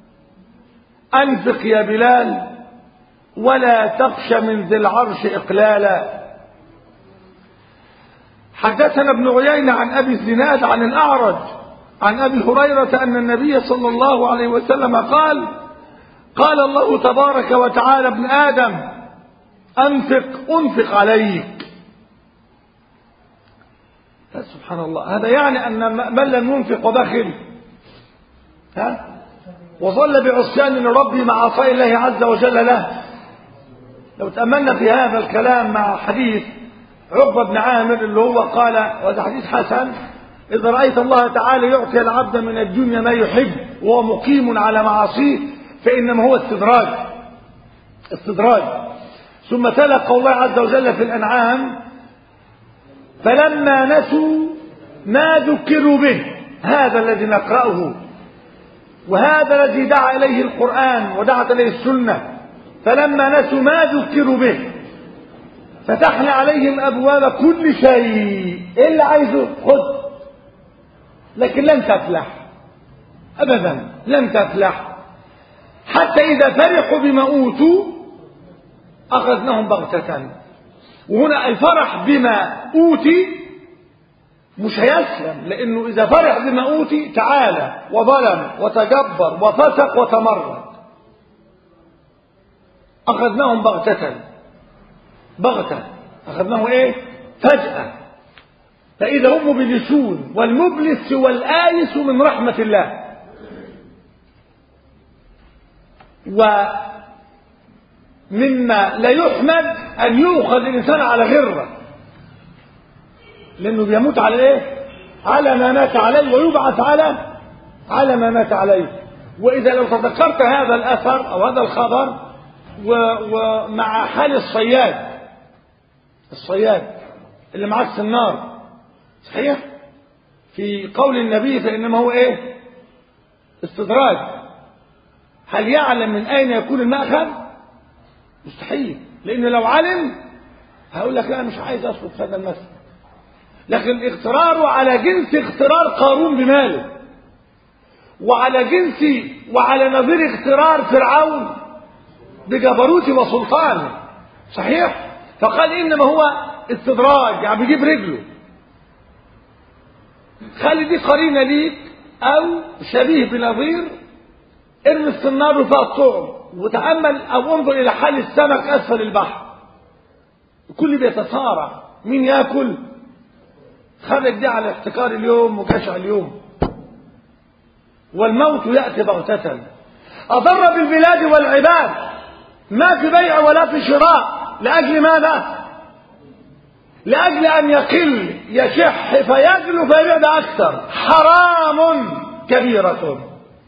أنفق يا بلال ولا تخش من ذي العرش إقلالا. حدثنا ابن عيينة عن أبي الزناد عن الأعرج عن أبي هريرة أن النبي صلى الله عليه وسلم قال قال الله تبارك وتعالى ابن آدم أنفق أنفق عليك. سبحان الله، هذا يعني أن من لم ينفق وبخل ها وظل بعصيان لربه مع عصاء الله عز وجل له. لو تأملنا في هذا الكلام مع حديث عقبة بن عامر اللي هو قال، وهذا حديث حسن، إذا رأيت الله تعالى يعطي العبد من الدنيا ما يحب وهو مقيم على معاصيه فإنما هو استدراج استدراج. ثم تلا قول الله عز وجل في الأنعام فلما نسوا ما ذكروا به، هذا الذي نقرأه وهذا الذي دعا إليه القرآن ودعت إليه السنة، فلما نسوا ما ذكروا به فتحنا عليهم أبواب كل شيء، إيه اللي عايزه خذ، لكن لن تفلح أبدا، لن تفلح. حتى إذا فرحوا بما أوتوا أخذناهم بغتة. وهنا الفرح بما أوتي مش هيسلم، لأنه إذا فرح بما أوتي تعالى وظلم وتجبر وفسق وتمرد. أخذناهم بغتة بغتة أخذناه إيه فجأة، فإذا هم مبلسون، والمبلس والآيس من رحمة الله. ومما لا يحمد أن يؤخذ الإنسان على غرة، لأنه بيموت على إيه على ما مات عليه ويبعث على على ما مات عليه. وإذا لو تذكرت هذا الأثر أو هذا الخبر ومع حال الصياد الصياد اللي معاه السنار، صحيح في قول النبي فإنما هو إيه استدراج، هل يعلم من أين يكون المأخذ؟ مستحيل، لأنه لو علم هقول لك لا مش عايز أسقط في هذا المسجد. لكن اغتراره على جنس اغترار قارون بماله، وعلى جنس وعلى نظير اغترار فرعون بجبروته وسلطانه، صحيح. فقال إنما هو استدراج، يعني بيجيب رجله. خلي دي قرينة ليك أو شبيه بنظير ارمي السنار وفيها الطعم، وتأمل أو انظر إلى حال السمك أسفل البحر، الكل بيتصارع مين يأكل. خرج دي على احتكار اليوم وجشع اليوم، والموت يأتي بغتة. أضر بالبلاد والعباد، ما في بيع ولا في شراء. لأجل ماذا؟ لأجل أن يقل يشح فيجل فيبعد أكثر. حرام كبيرة،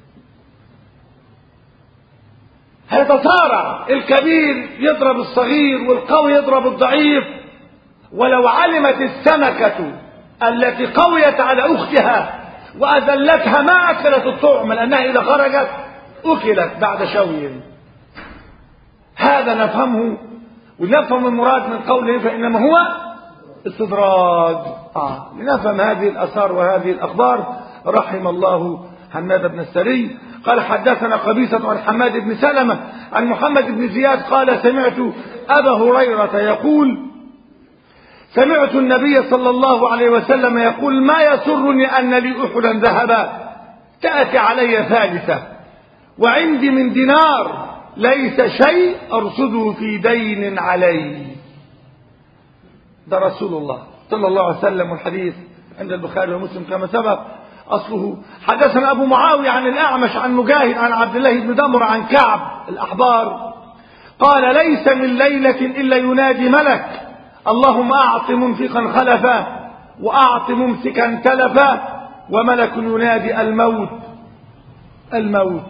هيتصارع، الكبير يضرب الصغير والقوي يضرب الضعيف. ولو علمت السمكة التي قويت على أختها وأذلتها ما أكلت الطعم، لأنها إذا خرجت أكلت بعد شوي. هذا نفهمه ونفهم المراد من قوله فإنما هو استدراج. آه. لنفهم هذه الأثار وهذه الأخبار. رحم الله حماد بن السري قال حدثنا قبيصة عن حماد بن سلمة عن محمد بن زياد قال سمعت أبا هريرة يقول سمعت النبي صلى الله عليه وسلم يقول ما يسرني أن لي أحدا ذهبا تأتي علي ثالثة وعندي من دينار ليس شيء أرصده في دين علي. ده رسول الله صلى الله عليه وسلم، والحديث عند البخاري ومسلم كما سبق. أصله حدثنا أبو معاوية عن الأعمش عن مجاهد عن عبد الله بن دمر عن كعب الأحبار قال ليس من ليلة إلا ينادي ملك اللهم أعط منفقا خلفا وأعط ممسكا تلفا وملك ينادي الموت الموت.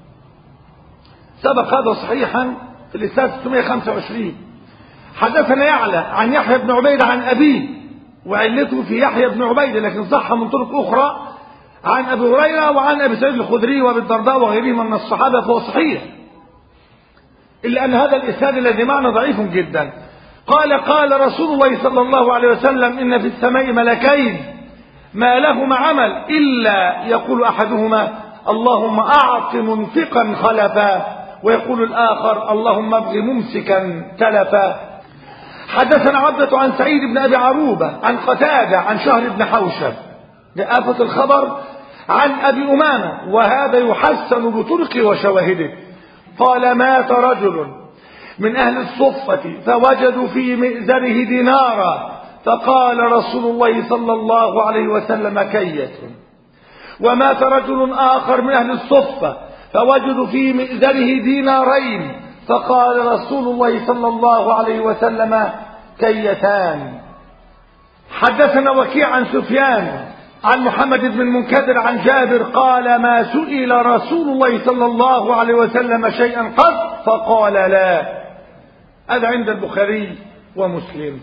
سبق هذا صحيحا في الإسناد ستمائة وخمسة وعشرين. حدثنا يعلى عن يحيى بن عبيد عن أبيه وعلته في يحيى بن عبيد لكن صح من طرق أخرى عن أبي هريرة وعن أبي سعيد الخدري وأبي الدرداء وغيرهم من الصحابة فهو صحيح، إلا أن هذا الإسناد الذي معنا ضعيف جدا. قال قال رسول الله صلى الله عليه وسلم إن في السماء ملكين ما لهما عمل إلا يقول أحدهما اللهم أعط منفقا خلفا ويقول الآخر اللهم ابغ ممسكا تلفا. حدثنا عبدة عن سعيد بن أبي عروبة عن قتادة عن شهر بن حوشب لآفة الخبر عن أبي أمامة وهذا يحسن بطرقه وشواهده قال مات رجل من أهل الصفة فوجدوا في مئزره دينارا فقال رسول الله صلى الله عليه وسلم كية. ومات رجل آخر من أهل الصفة فوجدوا في مئزره دينارين فقال رسول الله صلى الله عليه وسلم كيتان. حدثنا وكيع عن سفيان عن محمد بن المنكدر عن جابر قال ما سئل رسول الله صلى الله عليه وسلم شيئا قط فقال لا. هذا عند البخاري ومسلم.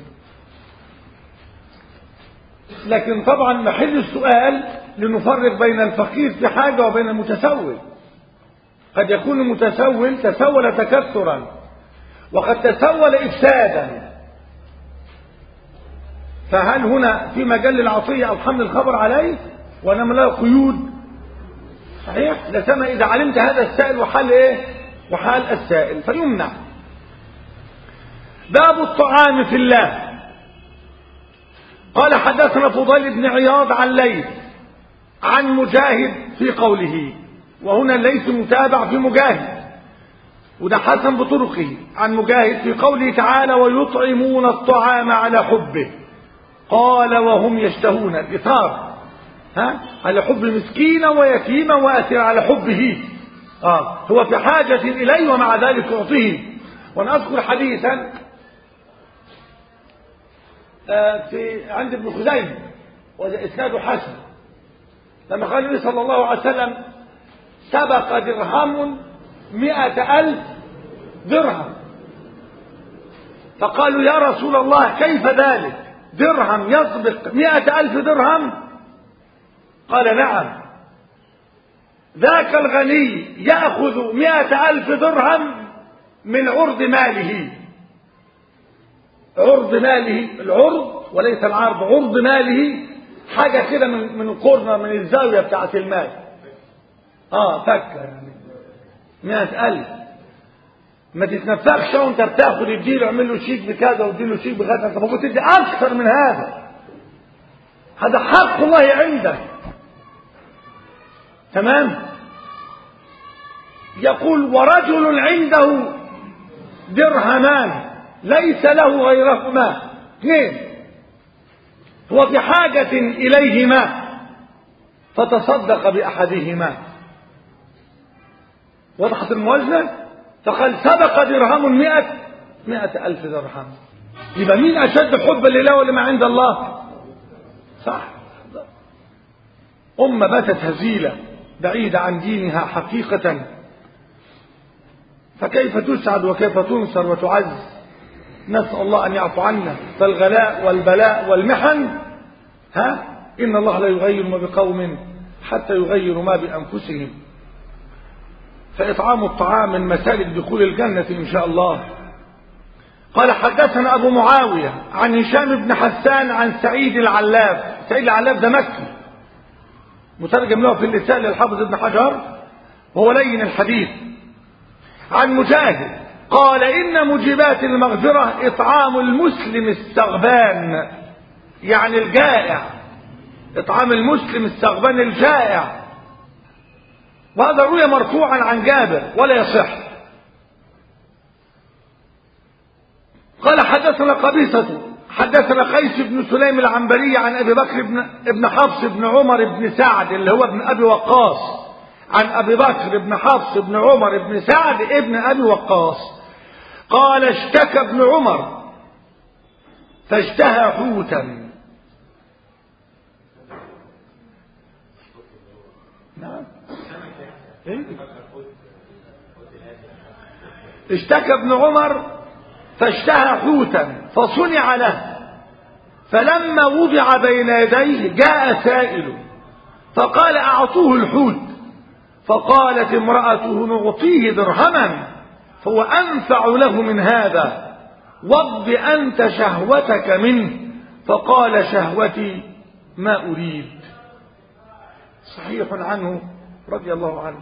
لكن طبعا محل السؤال لنفرق بين الفقير في حاجة وبين المتسول. قد يكون المتسول تسول تكثرا وقد تسول إفسادا، فهل هنا في مجال للعطية أو حمل الخبر عليه وإنما له قيود؟ صحيح، لسما إذا علمت هذا السائل وحال إيه وحال السائل فيمنع. باب الطعام في الله. قال حدثنا فضيل بن عياض عن ليث عن مجاهد في قوله، وهنا ليس متابع في مجاهد وده حسن بطرقه عن مجاهد في قوله تعالى ويطعمون الطعام على حبه قال وهم يشتهون الإثار ها على حب مسكينا ويتيما وأسير على حبه آه هو في حاجة إليه ومع ذلك يعطيه. وأنا أذكر حديثا آه في عند ابن خزيمة وإسناده حسن لما قال النبي صلى الله عليه وسلم سبق درهم مئة ألف درهم فقالوا يا رسول الله كيف ذلك درهم يسبق مئة ألف درهم؟ قال نعم ذاك الغني يأخذ مئة ألف درهم من عرض ماله. عرض ماله العرض وليس العرض، عرض ماله حاجة كده من من القرنة من الزاوية بتاعت المال اه فكر يعني مئة ألف ما تتنفخش وانت بتاخد اديله اعمل له شيك بكذا واديله شيك بكذا، انت المفروض تدي اكثر من هذا. هذا حق الله عندك تمام. يقول ورجل عنده درهمان ليس له غيرهما اثنين هو في حاجة إليهما فتصدق بأحدهما. وضحت الموازنة؟ فقال سبق درهم مئة مئة ألف درهم. يبقى مين أشد حبا لله ولما عند الله؟ صح. أمة باتت هزيلة بعيدة عن دينها حقيقة فكيف تسعد وكيف تنصر وتعز؟ نسأل الله أن يعفو عنا. فالغلاء والبلاء والمحن ها إن الله لا يغير ما بقوم حتى يغيروا ما بأنفسهم. فإطعام الطعام من مسالك دخول الجنة إن شاء الله. قال حدثنا أبو معاوية عن هشام بن حسان عن سعيد العلاف. سعيد العلاف ده مكي مترجم له في اللسان للحافظ ابن حجر وهو لين الحديث. عن مجاهد قال إن موجبات المغفرة إطعام المسلم السغبان يعني الجائع. إطعام المسلم السغبان الجائع. وهذا روي مرفوعا عن جابر ولا يصح. قال حدثنا قبيصة حدثنا قيس بن سليم العنبري عن أبي بكر بن, ابن حفص بن عمر بن سعد اللي هو ابن أبي وقاص عن أبي بكر بن حفص بن عمر بن سعد ابن أبي وقاص قال اشتكى ابن عمر فاشتهى حوتا. نعم اشتكى ابن عمر فاشتهى حوتا فصنع له، فلما وضع بين يديه جاء سائل فقال أعطوه الحوت، فقالت امرأته نعطيه درهما فهو أنفع له من هذا، واقض أنت شهوتك منه. فقال شهوتي ما أريد. صحيح عنه رضي الله عنه.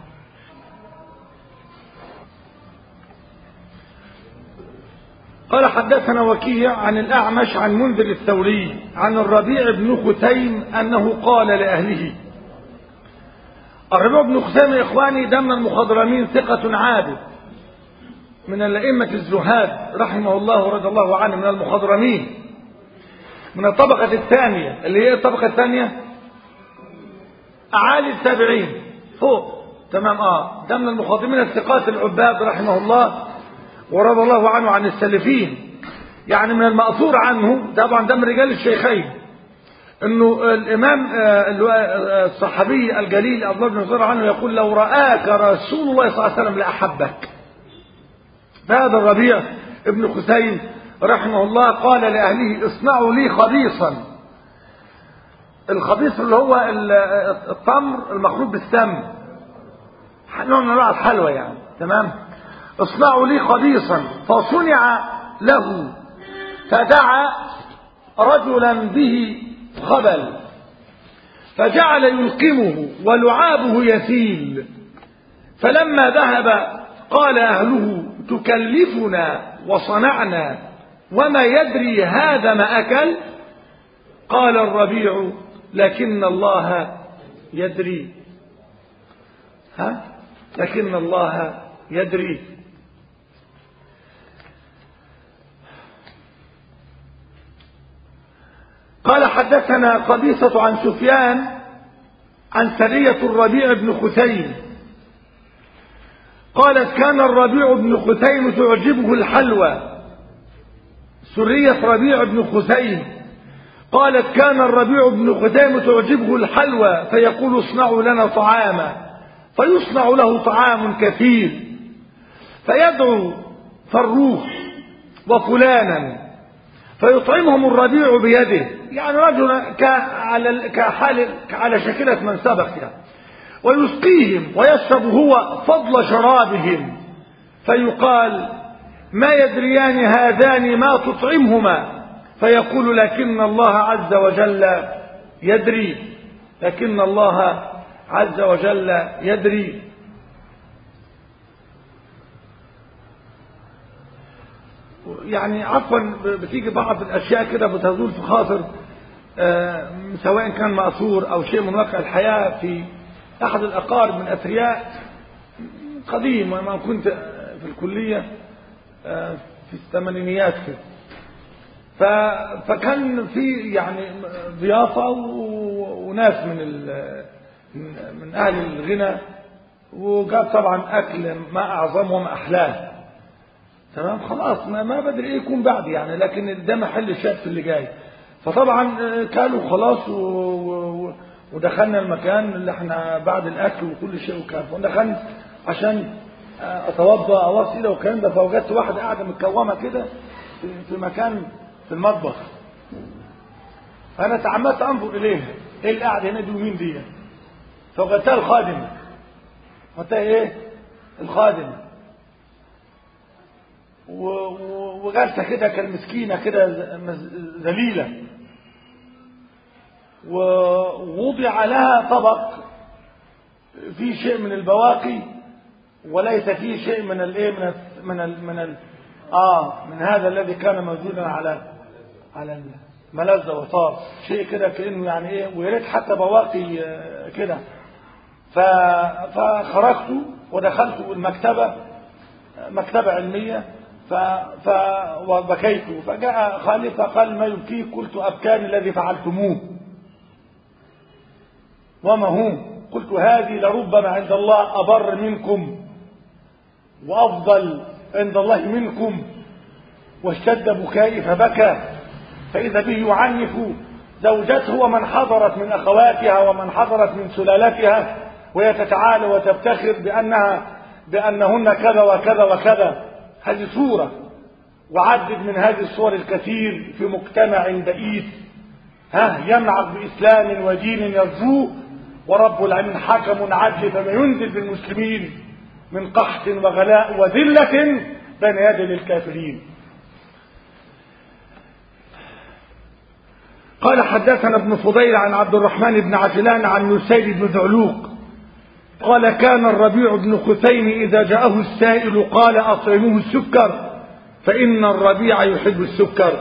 قال حدثنا وكيع عن الأعمش عن منذر الثوري عن الربيع بن ختيم أنه قال لأهله. الربيع بن ختيم يا إخواني ده من المخضرمين، ثقة عابد من الأئمة الزهاد رحمه الله ورضي الله عنه، من المخضرمين من الطبقة الثانية. اللي هي الطبقة الثانية أعالي التابعين فوق، تمام. آه ده من المخضرمين الثقات العباد رحمه الله ورضي الله عنه عن السلفين. يعني من المأثور عنه طبعا ده من رجال الشيخين انه الامام الصحابي الجليل عبد الله بن مسعود عنه يقول لو رآك رسول الله صلى الله عليه وسلم لأحبك. فهذا الربيع ابن ختيم رحمه الله قال لأهله اصنعوا لي خبيصا. الخبيص اللي هو التمر المخلوط بالسم، نوع من انواع الحلوى يعني، تمام. اصنعوا لي خبيصا فصنع له، فدعا رجلا به خبل فجعل يلقمه ولعابه يسيل، فلما ذهب قال أهله تكلفنا وصنعنا وما يدري هذا ما أكل. قال الربيع لكن الله يدري. ها لكن الله يدري. قال حدثنا قبيصة عن سفيان عن سرية الربيع بن ختيم قالت كان الربيع بن ختيم تعجبه الحلوى. سرية ربيع بن ختيم قالت كان الربيع بن ختيم تعجبه الحلوى فيقول اصنعوا لنا طعاما، فيصنع له طعام كثير، فيدعو فروخ وفلانا فيطعمهم الربيع بيده، يعني رجل كحال على شكلة من سبق يعني، ويسقيهم ويشرب هو فضل شرابهم، فيقال ما يدريان هذان ما تطعمهما، فيقول لكن الله عز وجل يدري. لكن الله عز وجل يدري. يعني عفوا بتيجي بعض الاشياء كده بتزول في خاطر آه سواء كان مأثور او شيء من واقع الحياة في احد الاقارب من اثرياء قديم، وما كنت في الكلية آه في الثمانينيات كده، فكان في يعني ضيافة وناس من من اهل الغنى، وجاب طبعا اكل ما اعظمه وما احلاه، تمام. خلاص ما, ما بدري ايه يكون بعد يعني، لكن ده محل الشك في اللي جاي. فطبعا كانوا خلاص و... و... ودخلنا المكان اللي احنا بعد الاكل وكل شيء وكان، ودخلنا عشان اتوضا او اغسل والكلام ده، فوجدت واحده قاعده متكومه كده في مكان في المطبخ، فانا تعمدت انظر اليها ايه اللي قاعده هنا دي ومين دي، فوجدتها الخادمه. وجدتها ايه؟ الخادمه، وجالسه كده كالمسكينه كده ذليله، ووضع لها طبق فيه شيء من البواقي وليس فيه شيء من الايه من ال من ال من ال اه من هذا الذي كان موجودا على على الملذ وطاب، شيء كده كانه يعني ايه، ويا ريت حتى بواقي كده. فخرجت ودخلت المكتبه، مكتبه علميه، ف... ف... وبكيت. فجاء خالي فقال ما يبكيك؟ قلت أبكاني الذي فعلتموه. وما هو؟ قلت هذه لربما عند الله أبر منكم وأفضل عند الله منكم. واشتد بكائي فبكى، فإذا به يعنف زوجته ومن حضرت من أخواتها ومن حضرت من سلالتها، وهي تتعالى وتفتخر بأنها بأنهن كذا وكذا وكذا. هذه صورة، وعدد من هذه الصور الكثير في مجتمع بئيس ها يمعق بإسلام ودين يرجوه، ورب العالمين حكم عدل، فما ينزل بالمسلمين من قحط وغلاء وذلة بين يدي للكافرين. قال حدثنا ابن فضيل عن عبد الرحمن بن عجلان عن نسير بن ذعلوق قال كان الربيع بن خثيم إذا جاءه السائل قال أطعموه السكر فإن الربيع يحب السكر.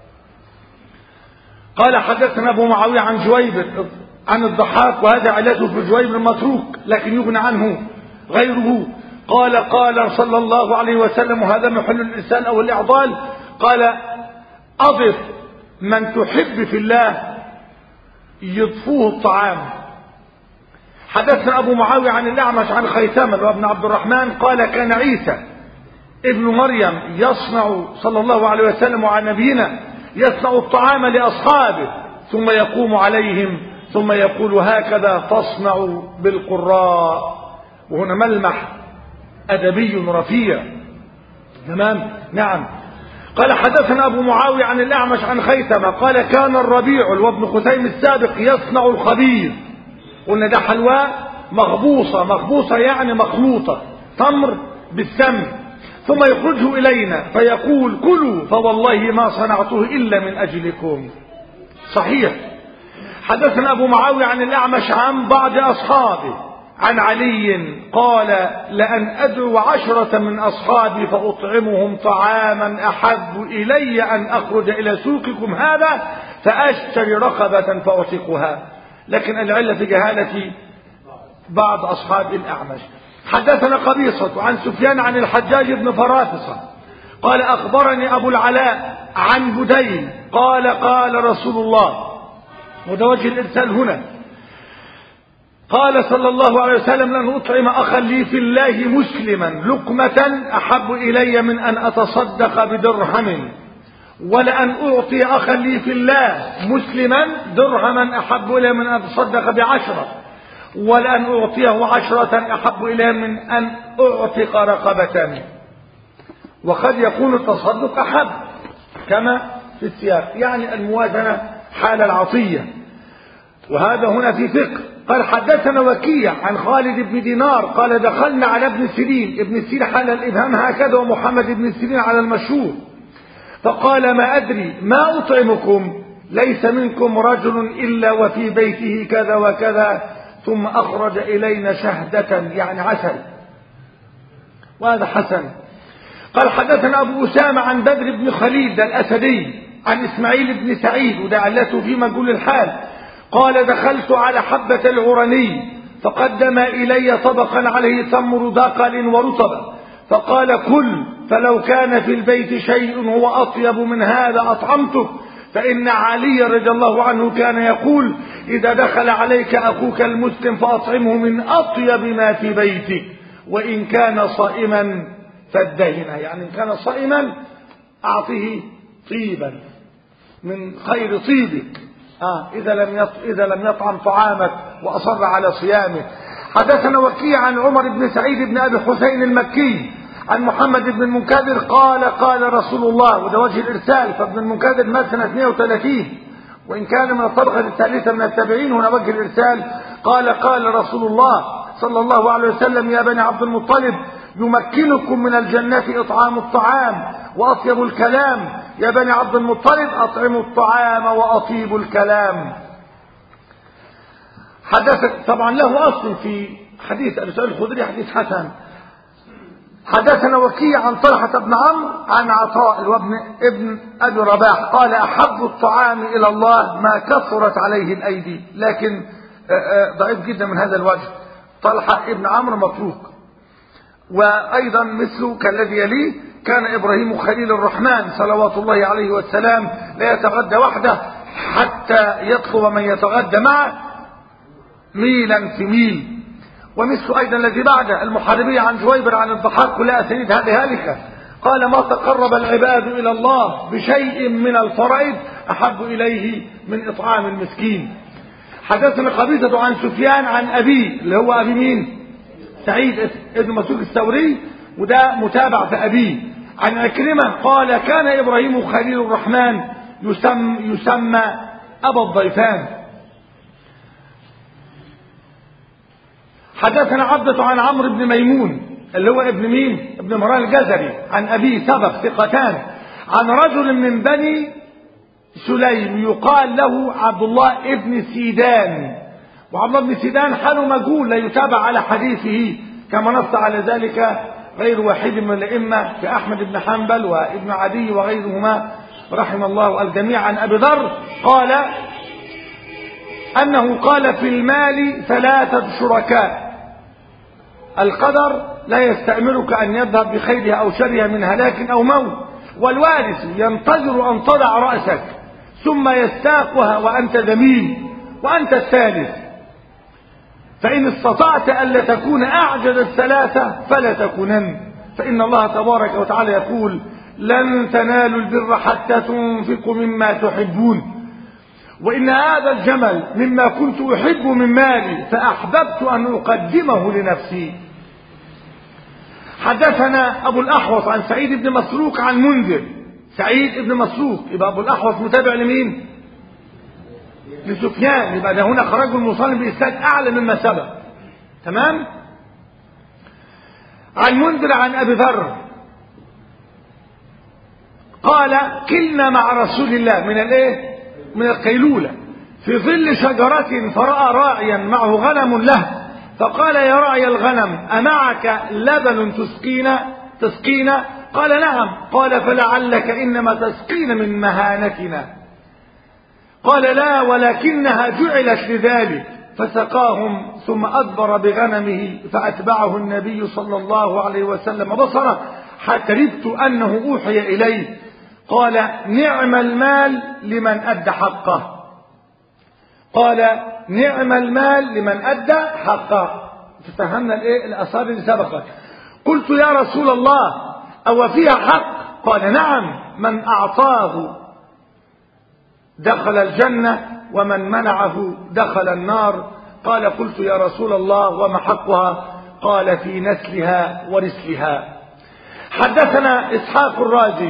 قال حدثنا أبو معاوية عن جويبر عن الضحاك، وهذا علته في جويبر متروك لكن يغنى عنه غيره. قال قال صلى الله عليه وسلم، وهذا محل الإرسال أو الإعضال، قال أضف من تحب في الله يضفوه الطعام. حدثنا أبو معاوية عن الأعمش عن خيثمة وابن عبد الرحمن قال كان عيسى ابن مريم يصنع صلى الله عليه وسلم وعلى نبينا يصنع الطعام لأصحابه ثم يقوم عليهم ثم يقول هكذا تصنع بالقراء. وهنا ملمح أدبي رفيع. تمام. نعم. قال حدثنا أبو معاوية عن الأعمش عن خيثمة قال كان الربيع وابن خثيم السابق يصنع الخبيث. قلنا ده حلواء مغبوصة، مغبوصة يعني مخلوطة، تمر بالسمن، ثم يخرجه إلينا فيقول كلوا فوالله ما صنعته إلا من أجلكم. صحيح. حدثنا أبو معاوية عن الأعمش عن بعض أصحابه عن علي قال لأن أدعو عشرة من أصحابي فأطعمهم طعاما أحب إلي أن أخرج إلى سوقكم هذا فأشتري رقبة فأعتقها. لكن العلة في جهالة بعض أصحاب الأعمش. حدثنا قبيصة عن سفيان عن الحجاج بن فرافصة قال أخبرني أبو العلاء عن بديل قال قال رسول الله، وده وجه الإرسال هنا، قال صلى الله عليه وسلم لن أطعم أخا لي في الله مسلما لقمة أحب إلي من أن أتصدق بدرهم، ولأن أعطي أخا لي في الله مسلما درهما أحب إلي من أن أتصدق بعشرة، ولأن أعطيه عشرة أحب إلي من أن أعتق رقبة. وقد يكون التصدق أحب كما في السياق، يعني الموازنة حال العطية. وهذا هنا في فقه. قال حدثنا وكيع عن خالد بن دينار قال دخلنا على ابن سيرين، ابن سيرين حال الإبهام هكذا ومحمد بن سيرين على المشهور، فقال ما أدري ما أطعمكم، ليس منكم رجل إلا وفي بيته كذا وكذا، ثم أخرج إلينا شهدة يعني عسل، وهذا حسن. قال حدثنا أبو أسامة عن بدر بن خليل الأسدي عن إسماعيل بن سعيد وده علته في مجهول الحال قال دخلت على حبة العرني فقدم إلي طبقا عليه تمر دقل ورطبة فقال كل، فلو كان في البيت شيء هو أطيب من هذا أطعمته، فإن علي رضي الله عنه كان يقول إذا دخل عليك أخوك المسلم فأطعمه من أطيب ما في بيتك، وإن كان صائما فادهنه، يعني إن كان صائما أعطيه طيبا من خير طيبك آه إذا لم يط... إذا لم يطعم طعامك وأصر على صيامه. حدثنا وكيع عن عمر بن سعيد بن أبي حسين المكي عن محمد بن المنكدر قال قال رسول الله، وده وجه الإرسال، فابن المنكدر مات سنة اثنين وثلاثين وإن كان من الطبقة الثالثة من التابعين، هنا وجه الإرسال. قال قال رسول الله صلى الله عليه وسلم يا بني عبد المطلب يمكنكم من الجنة إطعام الطعام وأطيب الكلام، يا بني عبد المطلب أطعموا الطعام وأطيب الكلام. حدث طبعا له أصل في حديث أبي سعيد الخدري، حديث حسن. حدثنا وكيع عن طلحة بن عمرو عن عطاء وابن ابن أبي رباح قال أحب الطعام إلى الله ما كثرت عليه الأيدي، لكن ضعيف جدا من هذا الوجه. طلحة ابن عمرو متروك، وأيضا مثله كالذي يليه كان إبراهيم خليل الرحمن صلوات الله عليه والسلام لا يتغدى وحده حتى يطلب من يتغدى معه ميلا في ميل. ومثل أيضا الذي بعده المحاربية عن جويبر عن الضحاك كلها سيد هذه هالكة قال ما تقرب العباد إلى الله بشيء من الفرائض أحب إليه من إطعام المسكين. حدثنا قبيصة عن سفيان عن أبيه اللي هو أبي مين؟ سعيد ابن مسروق الثوري، وده متابع في أبيه. عن عكرمة قال كان إبراهيم خليل الرحمن يسمى, يسمى أبا الضيفان. حدثنا عبدة عن عمرو بن ميمون اللي هو ابن مين؟ ابن مران الجزري عن أبيه سبق ثقتان عن رجل من بني سليم يقال له عبد الله ابن سيدان، وعبد الله بن سيدان حاله مجهول لا يتابع على حديثه كما نص على ذلك غير واحد من الأئمة كأحمد بن حنبل وابن عدي وغيرهما رحم الله الجميع. عن أبي ذر قال أنه قال في المال ثلاثة شركاء القدر لا يستأمرك أن يذهب بخيرها أو شرها من هلاك أو موت، والوارث ينتظر أن تضع رأسك ثم يستاقها وأنت ذميم، وأنت الثالث، فإن استطعت ألا تكون أعجز الثلاثة فلا تكونن، فإن الله تبارك وتعالى يقول لن تنالوا البر حتى تنفقوا مما تحبون، وإن هذا الجمل مما كنت أحب من مالي فأحببت أن أقدمه لنفسي. حدثنا أبو الأحوص عن سعيد بن مسروق عن منذر. سعيد بن مسروق يبقى أبو الأحوص متابع لمين؟ لسفيان، يبقى ده هنا خرج المصنف بإسناد أعلى مما سبق. تمام؟ عن منذر عن أبي ذر قال كلنا مع رسول الله من الايه؟ من القيلولة في ظل شجرة فرأى راعيا معه غنم له فقال يا راعي الغنم أمعك لبن تسقينا تسقينا؟ قال نعم. قال فلعلك إنما تسقين من مهانتنا. قال لا ولكنها جعلت لذلك، فسقاهم ثم أدبر بغنمه فأتبعه النبي صلى الله عليه وسلم بصره حتى ربت أنه أوحي إليه. قال نعم المال لمن أدى حقه. قال نعم المال لمن أدى حقه. تفهمنا الايه الآثار اللي سبقت. قلت يا رسول الله أو فيها حق؟ قال نعم، من أعطاه دخل الجنة ومن منعه دخل النار. قال قلت يا رسول الله وما حقها؟ قال في نسلها ورسلها. حدثنا إسحاق الرازي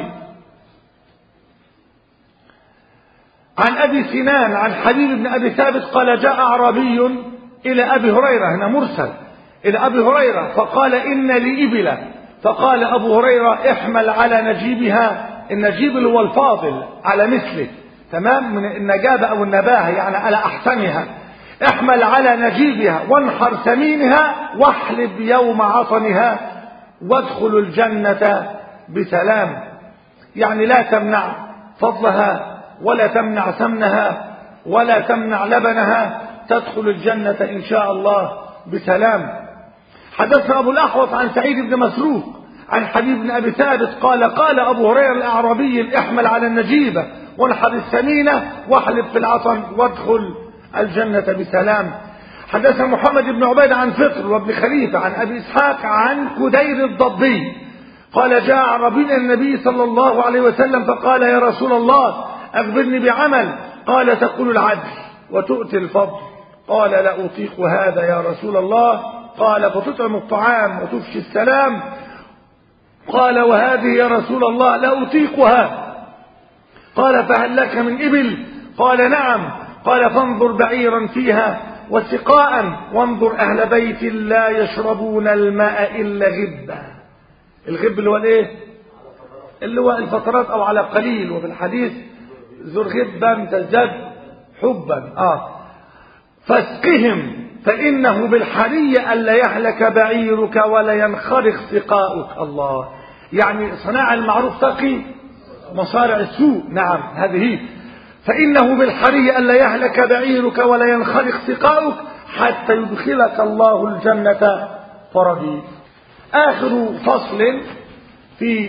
عن أبي سنان عن حبيب بن أبي ثابت قال جاء أعرابي إلى أبي هريرة، هنا مرسل، إلى أبي هريرة فقال إن لي إبلة، فقال أبو هريرة احمل على نجيبها، النجيب اللي هو الفاضل على مثله، تمام، من النجابة أو النباهة يعني على أحسنها، احمل على نجيبها وانحر سمينها واحلب يوم عطنها وادخل الجنة بسلام. يعني لا تمنع فضلها ولا تمنع سمنها ولا تمنع لبنها، تدخل الجنة إن شاء الله بسلام. حدثنا أبو الأحوص عن سعيد بن مسروق عن حبيب بن أبي ثابت قال قال أبو هريرة الأعرابي احمل على النجيبة وانحر السمينة واحلب في العطن وادخل الجنة بسلام. حدثنا محمد بن عبيد عن فطر وابن خليفة عن أبي إسحاق عن كدير الضبي قال جاء أعرابي إلى النبي صلى الله عليه وسلم فقال يا رسول الله أخبرني بعمل. قال تقول العدل وتؤتي الفضل. قال لا أطيق هذا يا رسول الله. قال فتطعم الطعام وتفشي السلام. قال وهذه يا رسول الله لا أطيقها. قال فهل لك من إبل؟ قال نعم. قال فانظر بعيرا فيها وسقاء وانظر أهل بيت لا يشربون الماء إلا غبا. الغب اللي هو الايه؟ اللي هو الفترات أو على قليل، وفي الحديث زر غبا تزداد حبا. آه فاسقهم فإنه بالحرية ألا يهلك بعيرك ولا ينخرق سقاؤك. الله، يعني صناع المعروف تقي مصارع السوء. نعم هذه، فإنه بالحرية ألا يهلك بعيرك ولا ينخرق سقاؤك حتى يدخلك الله الجنة فرضي. آخر فصل في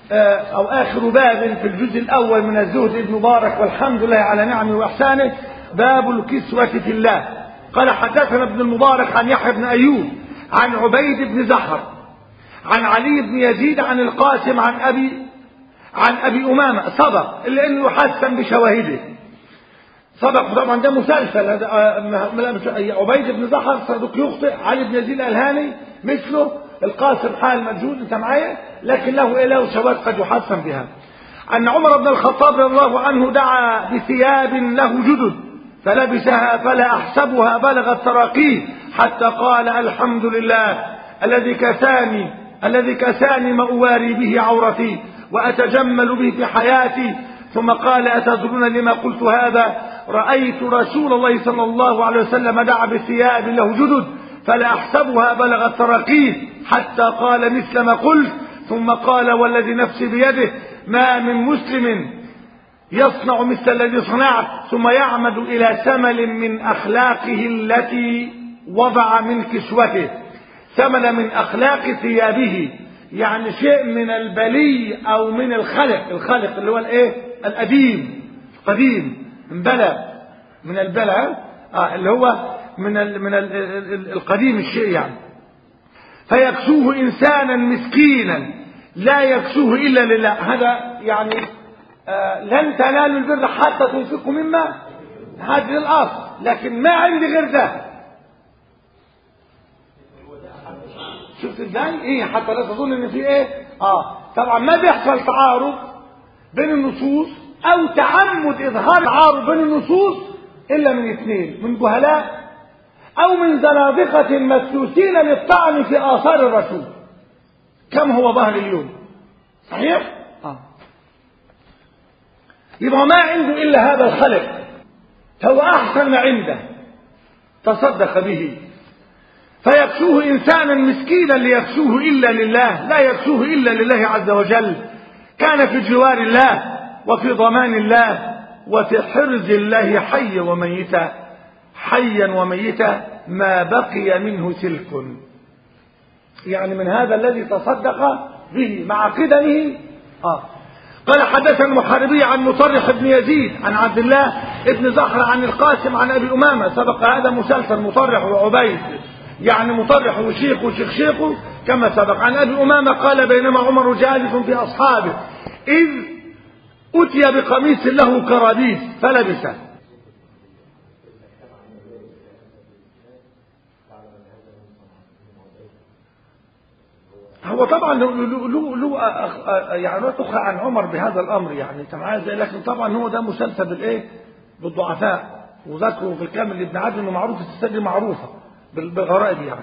أو آخر باب في الجزء الأول من الزهد المبارك والحمد لله على نعمه وإحسانه، باب الكسوة في الله. قال حدثنا ابن المبارك عن يحيى بن أيوب عن عبيد بن زحر عن علي بن يزيد عن القاسم عن أبي عن أبي أمامة سبق لأنه يحسن بشواهده، سبق طبعا ده مسلسل. هذا عبيد بن زحر صدوق يخطئ، علي بن يزيد الهاني مثله، القاسم حال مجهول، انت معايا، لكن له له شواهد قد يحسن بها. أن عمر بن الخطاب رضي الله عنه دعا بثياب له جدد فلبسها فلا أحسبها بلغت تراقيه حتى قال الحمد لله الذي كساني الذي كساني ما أواري به عورتي وأتجمل به في حياتي. ثم قال أتدرون لما قلت هذا؟ رأيت رسول الله صلى الله عليه وسلم دعا بثياب له جدد فلا أحسبها بلغت تراقيه حتى قال مثل ما قلت. ثم قال والذي نفسي بيده ما من مسلم يصنع مثل الذي صنعت ثم يعمد إلى سمل من أخلاقه التي وضع من كسوته. سمل من أخلاق ثيابه يعني شيء من البلي أو من الخلق، الخلق اللي هو الايه القديم، قديم من بلى، من البلى آه اللي هو من ال من ال القديم الشيء يعني. فيكسوه إنسانا مسكينا لا يكسوه إلا لله. هذا يعني آه لن تنالوا البر حتى تنفقوا مما هذه الأرض، لكن ما عندي غير ده. شفت ازاي؟ ايه حتى لا تظن ان في ايه اه طبعا ما بيحصل تعارض بين النصوص او تعمد اظهار تعارض بين النصوص الا من اثنين، من جهلاء او من زنادقة مسوسين للطعن في اثار الرسول كم هو ظاهر اليوم. صحيح؟ اه يبقى ما عنده الا هذا الخلق، فهو احسن ما عنده تصدق به. فيكسوه إنسانا مسكينا ليكسوه إلا لله، لا يكسوه إلا لله عز وجل. كان في جوار الله وفي ضمان الله وفي حرز الله حيا وميتا، حيا وميتا ما بقي منه سلك. يعني من هذا الذي تصدق به مع قدمه. آه. قال حدثنا المحاربي عن مطرح بن يزيد عن عبد الله بن زحر عن القاسم عن أبي أمامة، سبق هذا مسلسل مطرح وعبيد، يعني مطرح وشيخ وشيخ شيخه كما سبق. عن أبي أمامة قال بينما عمر جالس في أصحابه إذ أتي بقميص له كرابيس فلبسه. هو طبعا له له يعني تخى عن عمر بهذا الأمر يعني تمام، لكن طبعا هو ده مسلسل بالايه بالضعفاء، وذكره في الكامل لابن عدن انه معروف السلسله معروفه بالغرائب يعني.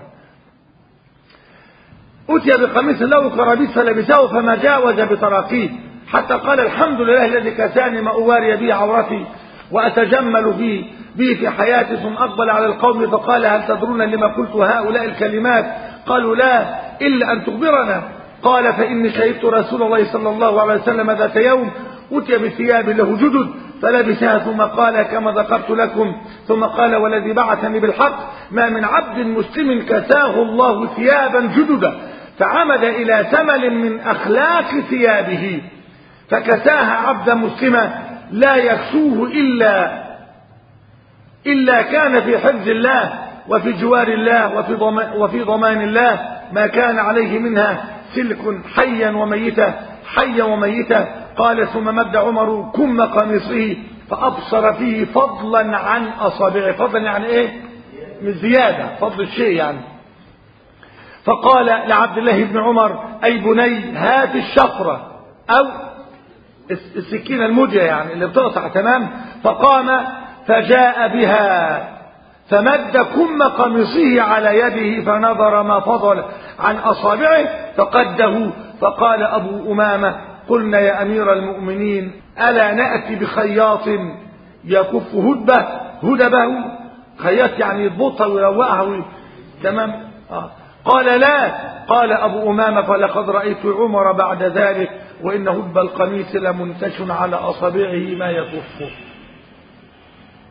أتي بقميص له كرابيس فلبسه فما جاوز بتراقيه حتى قال الحمد لله الذي كساني ما أواري به عورتي وأتجمل به به في حياتي. ثم أقبل على القوم فقال هل تدرون لما قلت هؤلاء الكلمات؟ قالوا لا إلا أن تخبرنا. قال فإني شهدت رسول الله صلى الله عليه وسلم ذات يوم أتي بثياب له جدد فلبسها ثم قال كما ذكرت لكم. ثم قال والذي بعثني بالحق ما من عبد مسلم كساه الله ثيابا جددا فعمد إلى ثمل من أخلاق ثيابه فكساها عبدا مسلما لا يكسوه إلا إلا كان في حفظ الله وفي جوار الله وفي ضمان, وفي ضمان الله ما كان عليه منها سلك حيا وميتا حيا وميتا. قال ثم مد عمر كم قميصه فأبصر فيه فضلا عن أصابعه. فضلا يعني إيه؟ من زيادة، فضل الشيء يعني. فقال لعبد الله بن عمر أي بني هات الشفرة أو السكينة المدية يعني اللي بتقطع تمام. فقام فجاء بها فمد كم قميصه على يده فنظر ما فضل عن أصابعه فقده. فقال أبو أمامة قلنا يا أمير المؤمنين ألا نأتي بخياط يكف هدبه هدبه، خياط يعني يضبطها ويروقها تمام. آه. قال لا. قال أبو أمامة فلقد رأيت عمر بعد ذلك وإن هدب القميص لمنتش على أصابعه ما يكفه.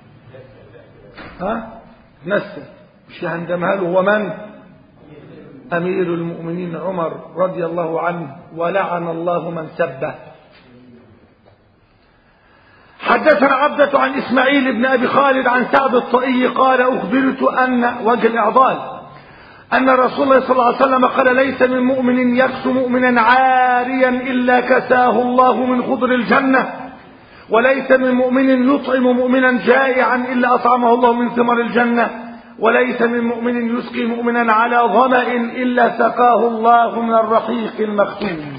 ها نسل مش هندمها له. هو من أمير المؤمنين عمر رضي الله عنه ولعن الله من سبه. حدثنا عبدة عن إسماعيل بن أبي خالد عن سعد الطائي قال أخبرت أن وجه الإعضال أن رسول الله صلى الله عليه وسلم قال ليس من مؤمن يكسو مؤمنا عاريا إلا كساه الله من خضر الجنة، وليس من مؤمن يطعم مؤمنا جائعا إلا أطعمه الله من ثمر الجنة، وليس من مؤمن يسقي مؤمنا على ظمأ إلا سقاه الله من الرحيق المختوم.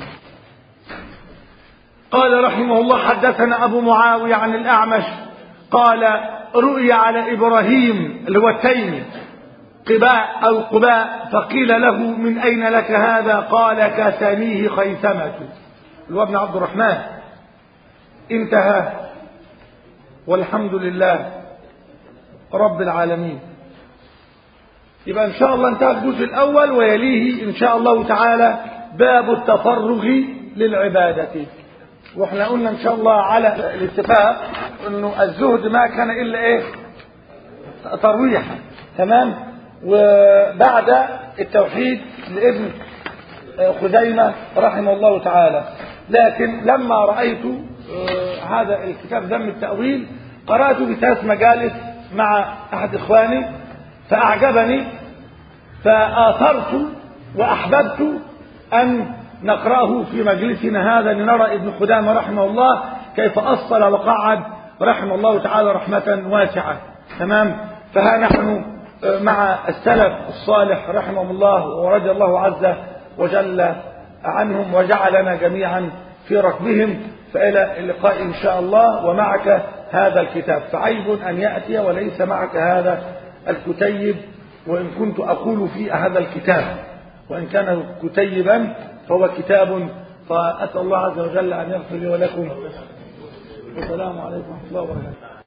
قال رحمه الله حدثنا أبو معاوية عن الأعمش قال رؤي على إبراهيم اللي هو التيمي قباء أو قباء فقيل له من أين لك هذا؟ قال كسانيه خيثمة اللي هو ابن عبد الرحمن. انتهى، والحمد لله رب العالمين. يبقى إن شاء الله انتهى الجزء الأول، ويليه إن شاء الله تعالى باب التفرغ للعبادة. واحنا قلنا إن شاء الله على الاتفاق إنه الزهد ما كان إلا إيه؟ ترويحا. تمام. وبعد التوحيد لابن خزيمة رحمه الله تعالى. لكن لما رأيت هذا الكتاب ذم التأويل قرأته في ثلاث مجالس مع أحد إخواني فأعجبني، فآثرت وأحببت أن نقرأه في مجلسنا هذا لنرى ابن خدامة رحمه الله كيف أصل وقعد رحمه الله تعالى رحمة واسعة. تمام. فها نحن مع السلف الصالح رحمه الله ورضي الله عز وجل عنهم وجعلنا جميعا في ركبهم. فإلى اللقاء إن شاء الله ومعك هذا الكتاب. فعيب أن يأتي وليس معك هذا الكتيب، وإن كنت أقول في هذا الكتاب وإن كان كتيبا فهو كتاب. فأسأل الله عز وجل أن يغفر لي ولكم. والسلام عليكم ورحمة الله وبركاته.